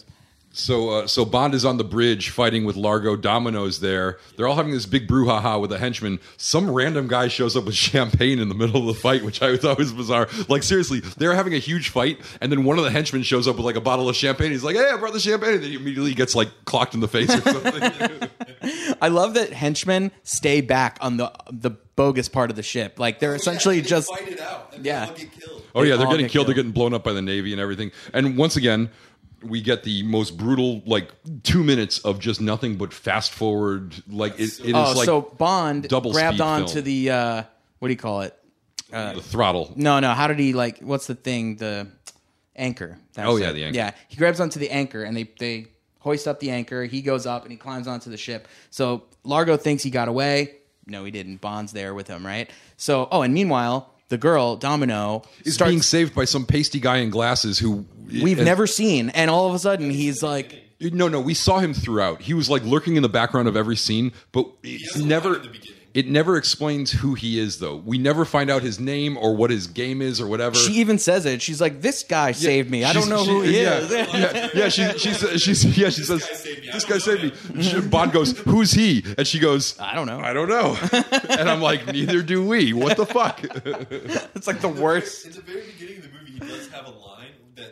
So Bond is on the bridge fighting with Largo. Domino's there. They're all having this big brouhaha with a henchman. Some random guy shows up with champagne in the middle of the fight, which I thought was bizarre. Like seriously, they're having a huge fight, and then one of the henchmen shows up with like a bottle of champagne. He's like, "Hey, I brought the champagne," and then he immediately gets like clocked in the face or something. I love that henchmen stay back on the bogus part of the ship. Like they're essentially they just fight it out. And Yeah. they all get killed. Oh yeah, they're all getting get killed. They're killed. getting blown up by the Navy and everything. And once again, we get the most brutal, like 2 minutes of just nothing but fast forward. Like it is like so Bond double grabbed speed onto film. the what do you call it? the throttle. No, how did he like? What's the thing? The anchor. That Oh, was yeah, it. the anchor. Yeah, he grabs onto the anchor, and they hoist up the anchor. He goes up and he climbs onto the ship. So Largo thinks he got away. No, he didn't. Bond's there with him, right? So and meanwhile, the girl Domino Is being saved by some pasty guy in glasses who we've never seen, and all of a sudden he's like. No, we saw him throughout. He was like lurking in the background of every scene, but it's has a never. line in the beginning. It never explains who he is, though. We never find out his name or what his game is or whatever. She even says it. She's like, "This guy saved me. I don't know who he is." She says, saved me. "This guy saved me." Bond goes, "Who's he?" And she goes, I don't know. "I don't know." And I'm like, "Neither do we. What the fuck?" It's like the worst. At the very beginning of the movie, he does have a line that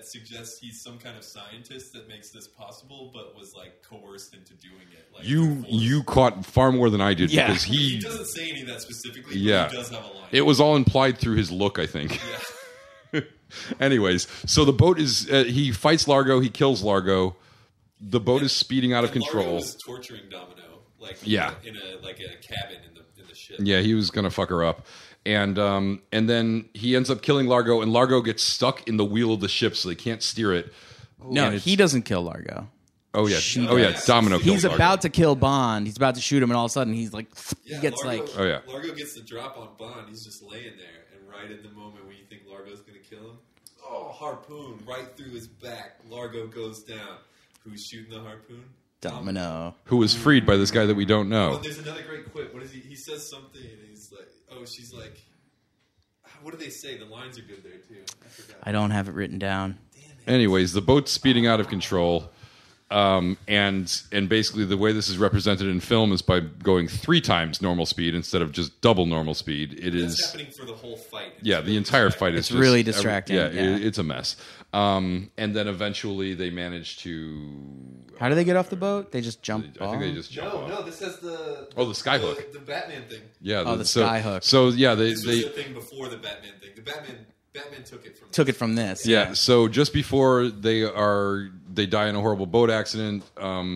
that suggests he's some kind of scientist that makes this possible, but was like coerced into doing it. Like You caught far more than I did Yeah. because he doesn't say any of that specifically. Yeah. But he does have a line. It was all implied through his look, I think. Yeah. Anyways, so the boat is he fights Largo, he kills Largo. The boat is speeding out of And control. Largo was torturing Domino, like Yeah. in a cabin in the ship. Yeah, he was gonna fuck her up, and then he ends up killing Largo, and Largo gets stuck in the wheel of the ship, so they can't steer it. No, And it's- he doesn't kill Largo. Oh yeah, She oh yeah, does. Domino. kills He's Largo. about to kill Bond. He's about to shoot him, and all of a sudden he's like, Yeah, he gets Largo, like, Oh, yeah. Largo gets the drop on Bond. He's just laying there, and right in the moment when you think Largo's going to kill him, harpoon right through his back. Largo goes down. Who's shooting the harpoon? Domino. who was freed by this guy that we don't Oh, know. there's another great quip. What is he? He says something, and he's like, "Oh, she's like." What do they say? The lines are good there too. I forgot. I don't have it written down. Anyways, the boat's speeding out of control, and basically the way this is represented in film is by going 3 times normal speed instead of just double normal speed. It It's is. happening for the whole fight. It's Yeah, really the entire distracting. fight is It's just really distracting, yeah. it's a mess. And then eventually they manage to. How do they get off the boat? They just jump I off? think they just jump off. No, this has the Oh, the skyhook. the Batman thing. Yeah, Oh, the skyhook. So yeah, This was they the thing before the Batman thing. The Batman took it from. Took it from this. yeah. So just before they die in a horrible boat accident.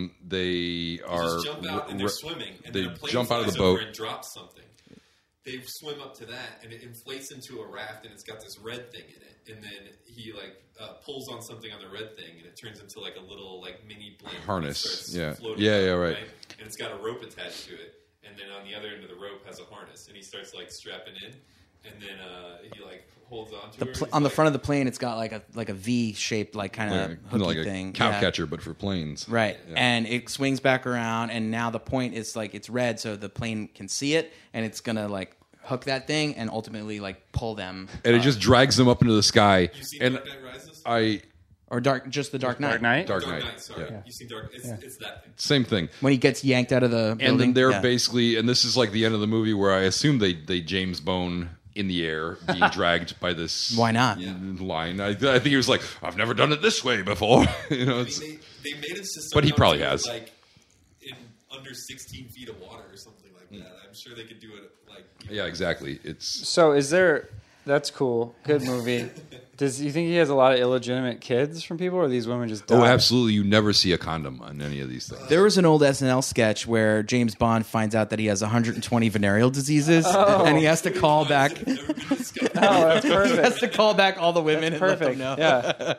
They are Just jump out and they're swimming, and they then a plane jump out of flies the over boat. and drops something. They swim up to that, and it inflates into a raft, and it's got this red thing in it. And then he pulls on something on the red thing, and it turns into like a little mini blimp Harness. that starts Yeah. floating Yeah, up, yeah, right. And it's got a rope attached to it, and then on the other end of the rope has a harness, and he starts strapping in, and then he holds on to her. On the front of the plane, it's got like a V shaped kind of hooky like a thing. cow Yeah. catcher, but for planes. Right. Yeah. And it swings back around, and now the point is it's red, so the plane can see it, and it's gonna hook that thing and ultimately pull them. And it just drags them up into the sky. You've seen And Dark Knight Rises? or just the Dark Knight. Dark Knight? Dark Dark Knight. Knight, sorry. Yeah. You've seen Dark. It's that thing. Same thing. When he gets yanked out of the building. And then they're Yeah. basically, and this is the end of the movie where I assume they James Bone in the air being dragged by this. Why not? Line. I think he was like, I've never done it this way before. I mean, they made a system. But he probably do it, has. In under 16 feet of water or something like that. I'm sure they could do it Yeah, exactly. It's So is there? That's cool. Good movie. Does you think he has a lot of illegitimate kids from people, or these women just die? oh, absolutely. You never see a condom on any of these things. There was an old SNL sketch where James Bond finds out that he has 120 venereal diseases, and he has to call back. Oh, that's He has perfect. to call back all the women and let them Perfect. know. Yeah.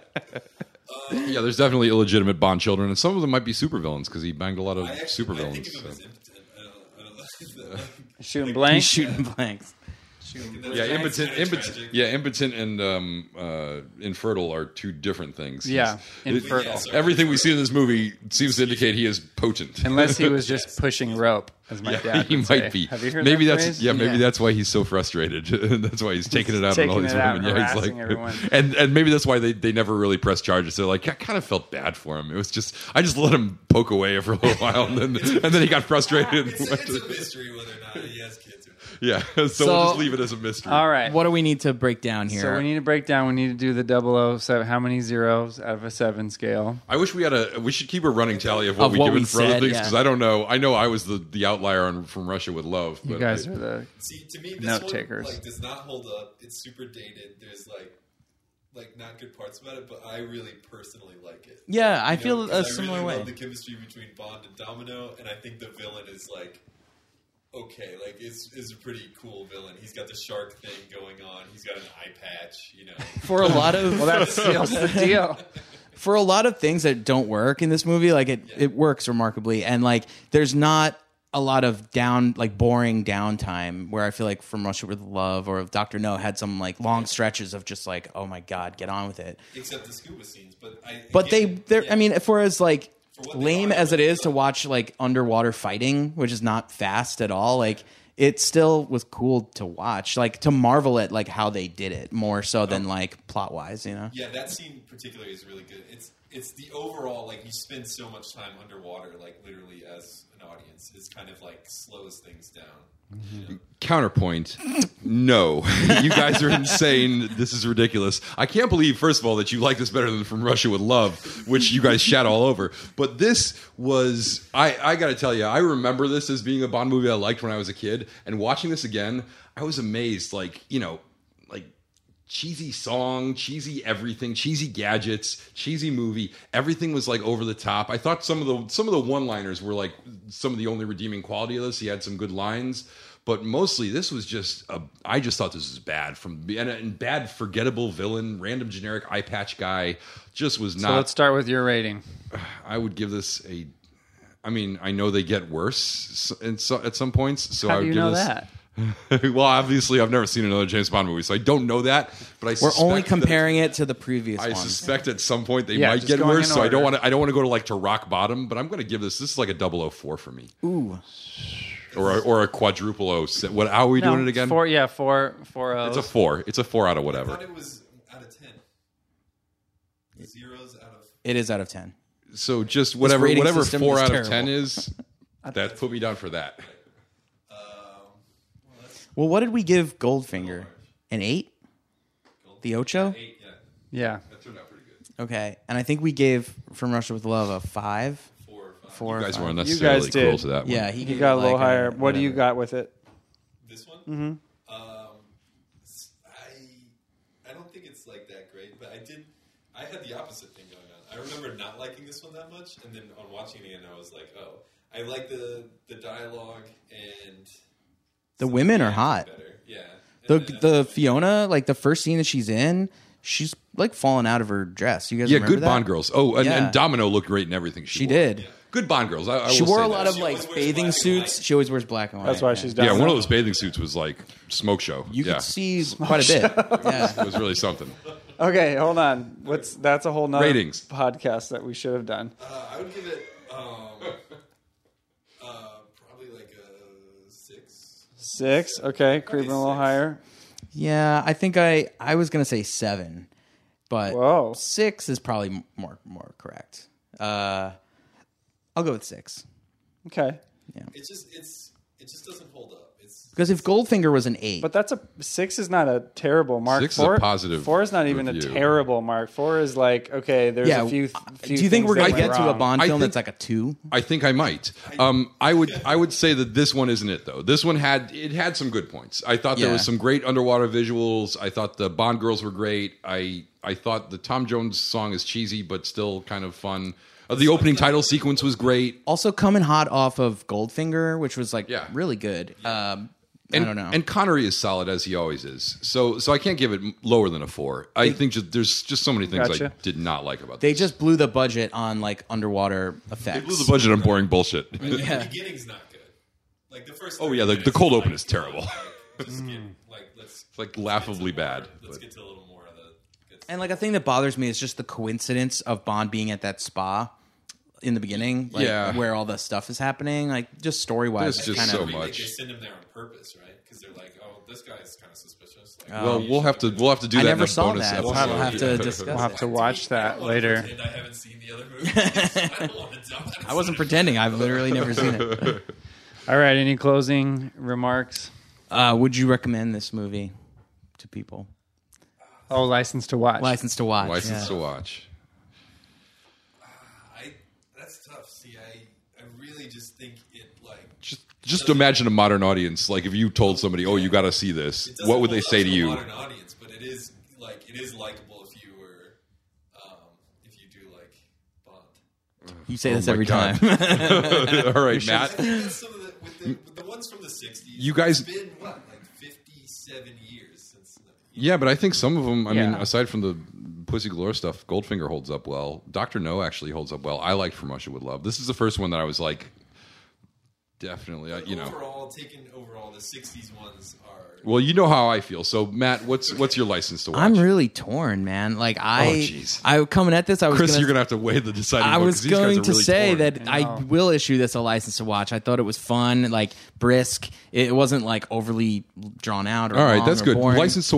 Yeah, there's definitely illegitimate Bond children, and some of them might be supervillains because he banged a lot of I supervillains. think of him so. as impotent. I don't know. Shooting He's blanks. shooting blanks. Yeah, That's kinda impotent. tragic. Yeah, impotent and infertile are 2 different things. Yeah, He's- infertile. Yeah, Everything we see in this movie seems to indicate he is potent. Unless he was just pushing rope, as my dad he would say. might be. Have you heard maybe that that's phrase? maybe Yeah. that's why he's so frustrated. That's why he's taking it out on all Taking these it out women. and Yeah, he's like, harassing everyone. and maybe that's why they never really pressed charges. They're like, I kind of felt bad for him. It was just I just let him poke away for a little while, and then he got frustrated. and It's went a to- mystery whether or not he has kids or not. yeah, so we'll just leave it as a mystery. All right. What do we need to break down here? So we need to break down. We need to do the 007. How many zeros out of a 7 scale? I wish we should keep a running tally of what Of we what given we for other said, things yeah. because I don't know. I know I was the outlier from Russia with Love. You But guys are the. See, to me, this Note one takers. does not hold up. It's super dated. There's not good parts about it, but I really personally like it. Yeah, I You know, feel 'cause a similar I really way. love the chemistry between Bond and Domino, and I think the villain is okay, is a pretty cool villain. He's got the shark thing going on. He's got an eye patch. For a lot of Well, that seals the deal. for a lot of things that don't work in this movie, it works remarkably, and there's not a lot of boring downtime where I feel like From Russia with Love or Dr. No had some long stretches of just oh my god, get on with it. Except the scuba scenes, but They're I mean, for as what they lame are, as it but is to watch underwater fighting, which is not fast at all, it still was cool to watch, to marvel at how they did it more so than plot wise, Yeah, that scene particularly is really good. It's the overall you spend so much time underwater, literally as an audience. It's kind of like slows things down. Counterpoint, no. You guys are insane. This is ridiculous. I can't believe, first of all, that you like this better than From Russia with Love, which you guys shat all over. But this was, I got to tell you, I remember this as being a Bond movie I liked when I was a kid. And watching this again, I was amazed. Like, you know, like cheesy song, cheesy everything, cheesy gadgets, cheesy movie. Everything was like over the top. I thought some of the one-liners were like some of the only redeeming quality of this. He had some good lines. But mostly, this was just I just thought this was bad and bad, forgettable villain, random generic eye patch guy. Just was not. So let's start with your rating. I would give this a. I mean, I know they get worse at some points. So How I would do you give know this, that? Well, obviously, I've never seen another James Bond movie, so I don't know that. But I We're only suspect comparing it to the previous I one. suspect at some point they Yeah, might just get going worse. in So I don't order. want to go to rock bottom. But I'm going to give this. This is like a 004 for me. Ooh. Or a quadruple O. What? How are we doing it again? 4 O's. It's a 4. It's a 4 out of I whatever. thought it was out of 10. Zeros out of. It is out of 10. So just whatever rating 4 system is out of terrible. 10 is, that put me down for that. Well, what did we give Goldfinger? An 8? The Ocho? 8, yeah. Yeah. That turned out pretty good. Okay. And I think we gave From Russia with Love a 5. 4 or 5. 4 You or guys 5. were unnecessarily did. cruel to that one. Yeah, he You gave got it a little like higher. What do you whatever. got with it? This one? Mm-hmm. I don't think it's like that great, but I had the opposite thing going on. I remember not liking this one that much, and then on watching it again, I was like, oh, I like the dialogue and The women are hot. better. Yeah. The And then- the Fiona, like the first scene that she's in, she's like falling out of her dress. You guys Yeah, remember good that? Bond girls. Oh, and, Yeah. and Domino looked great in everything She wore. did. Good Bond girls. I She will wore say a lot that. of She like always wears bathing black and suits. white. She always wears black and white. That's why she's Yeah, done. one of those bathing suits was like smoke show. You yeah, could see quite a bit. Yeah. it was really something. Okay, hold on. That's a whole nother Ratings. podcast that we should have done. I would give it probably like a 6. 6. Okay, creeping a little 6. higher. Yeah, I think I was gonna say 7, but Whoa. 6 is probably more correct. I'll go with 6 Okay, It just doesn't hold up. It's because if Goldfinger was an 8, but that's 6 is not a terrible mark. 6 is a positive 4 is not even review. a terrible mark. 4 is like, okay, there's yeah, a few. do you think we're things gonna that get went to a wrong. Bond I film think- that's like a 2? I think I might. I would say that this one isn't it though. This one had some good points. I thought there Yeah. was some great underwater visuals. I thought the Bond girls were great. I thought the Tom Jones song is cheesy but still kind of fun. The opening title sequence was great. Also coming hot off of Goldfinger, which was like Yeah. really good. I don't know. And Connery is solid as he always is. So I can't give it lower than a 4. I think there's just so many things I Gotcha. did not like about They this. just blew the budget on like underwater effects. They blew the budget on boring bullshit. the beginning's not good. Like the first. Oh, yeah, 30 the minutes cold is, open like, is terrible. Just get, let's It's like laughably bad. Let's but- get to a little more of the. Good And like a thing that bothers me is just the coincidence of Bond being at that spa in the beginning, like Yeah. where all the stuff is happening. Like just story wise, There's it's just kind so of much. They send him there on purpose, right? Because they're like, oh, this guy's kind of suspicious. Like, Well, we'll have to do I that in never a saw bonus that. episode. We'll have to Yeah. discuss We'll have to watch I that don't wanna later. pretend I haven't seen the other movies. I don't want to die. I wasn't pretending. I've literally never seen it. All right, any closing remarks? Would you recommend this movie to people? Oh, License to Watch. License to watch. License yeah. to watch. That's tough. See, I really just think it like Just imagine a modern audience. Like if you told somebody, "Oh, you got to see this," it doesn't what would they hold up say to a you? Modern audience, but it is likable if you were if you do like Bond. You say Oh this my every God. time. All right, I Matt. think that's some of the with the ones from the '60s. You guys- it's been what like 57 years since. Yeah, but I think some of them. I mean, Yeah. aside from the Pussy Galore stuff, Goldfinger holds up well. Dr. No actually holds up well. I liked From Russia with Love. This is the first one that I was like, definitely. Overall, the '60s ones are. Well, you know how I feel. So, Matt, what's your license to watch? I'm really torn, man. Like jeez. I coming at this. I was Chris, gonna, you're gonna have to weigh the deciding I vote, was 'cause these guys going are to really say torn. that I will issue this a license to watch. I thought it was fun, like brisk. It wasn't like overly drawn out. Or All right, long that's or good. boring. License to watch.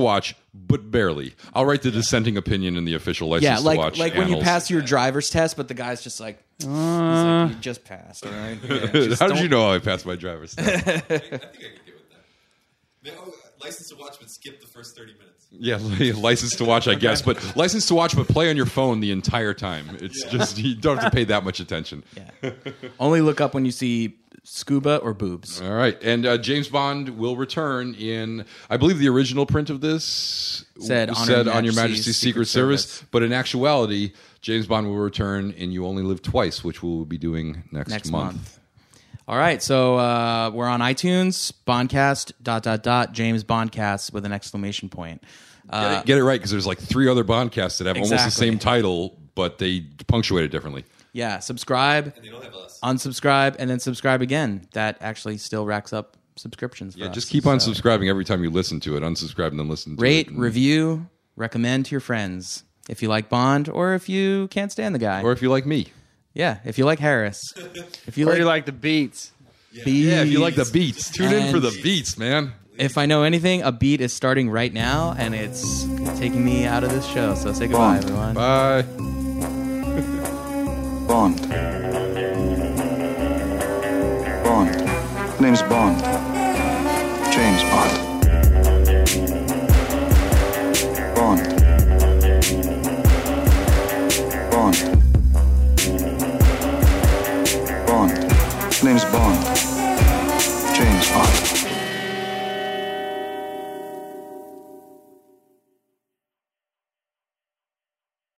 but barely. I'll write the dissenting opinion in the official license Yeah, to watch. like when you annals. pass your driver's test, but the guy's just like, he's like, you just passed. All right? Yeah, just How did you don't- know I passed my driver's test? I think I could get with that. License to watch, but skip the first 30 minutes. Yeah, license to watch, I guess, but license to watch, but play on your phone the entire time. It's just you don't have to pay that much attention. Yeah. Only look up when you see scuba or boobs. All right, and James Bond will return in, I believe, the original print of this Said, on Your Majesty's Secret Service, but in actuality, James Bond will return in You Only Live Twice, which we'll be doing next month. All right, so we're on iTunes, Bondcast, ... James Bondcast with an exclamation point. Get it right, because there's like 3 other Bondcasts that have almost the Exactly. same title, but they punctuate it differently. Yeah, subscribe, And they don't have us. unsubscribe, and then subscribe again. That actually still racks up subscriptions for Yeah, us. just keep on subscribing every time you listen to it. Unsubscribe and then listen to Rate, it. review, recommend to your friends. If you like Bond, or if you can't stand the guy. Or if you like me. Yeah, if you like Harris. If you Or like, you like the beats. Yeah, if you like the beats. Tune in for And- the beats, man. if I know anything, a beat is starting right now, and it's taking me out of this show. So say goodbye, Bond. everyone. Bye. Bond. Bond. The name's Bond. James Bond. Bond. Bond. Bond. The name's Bond. James Bond.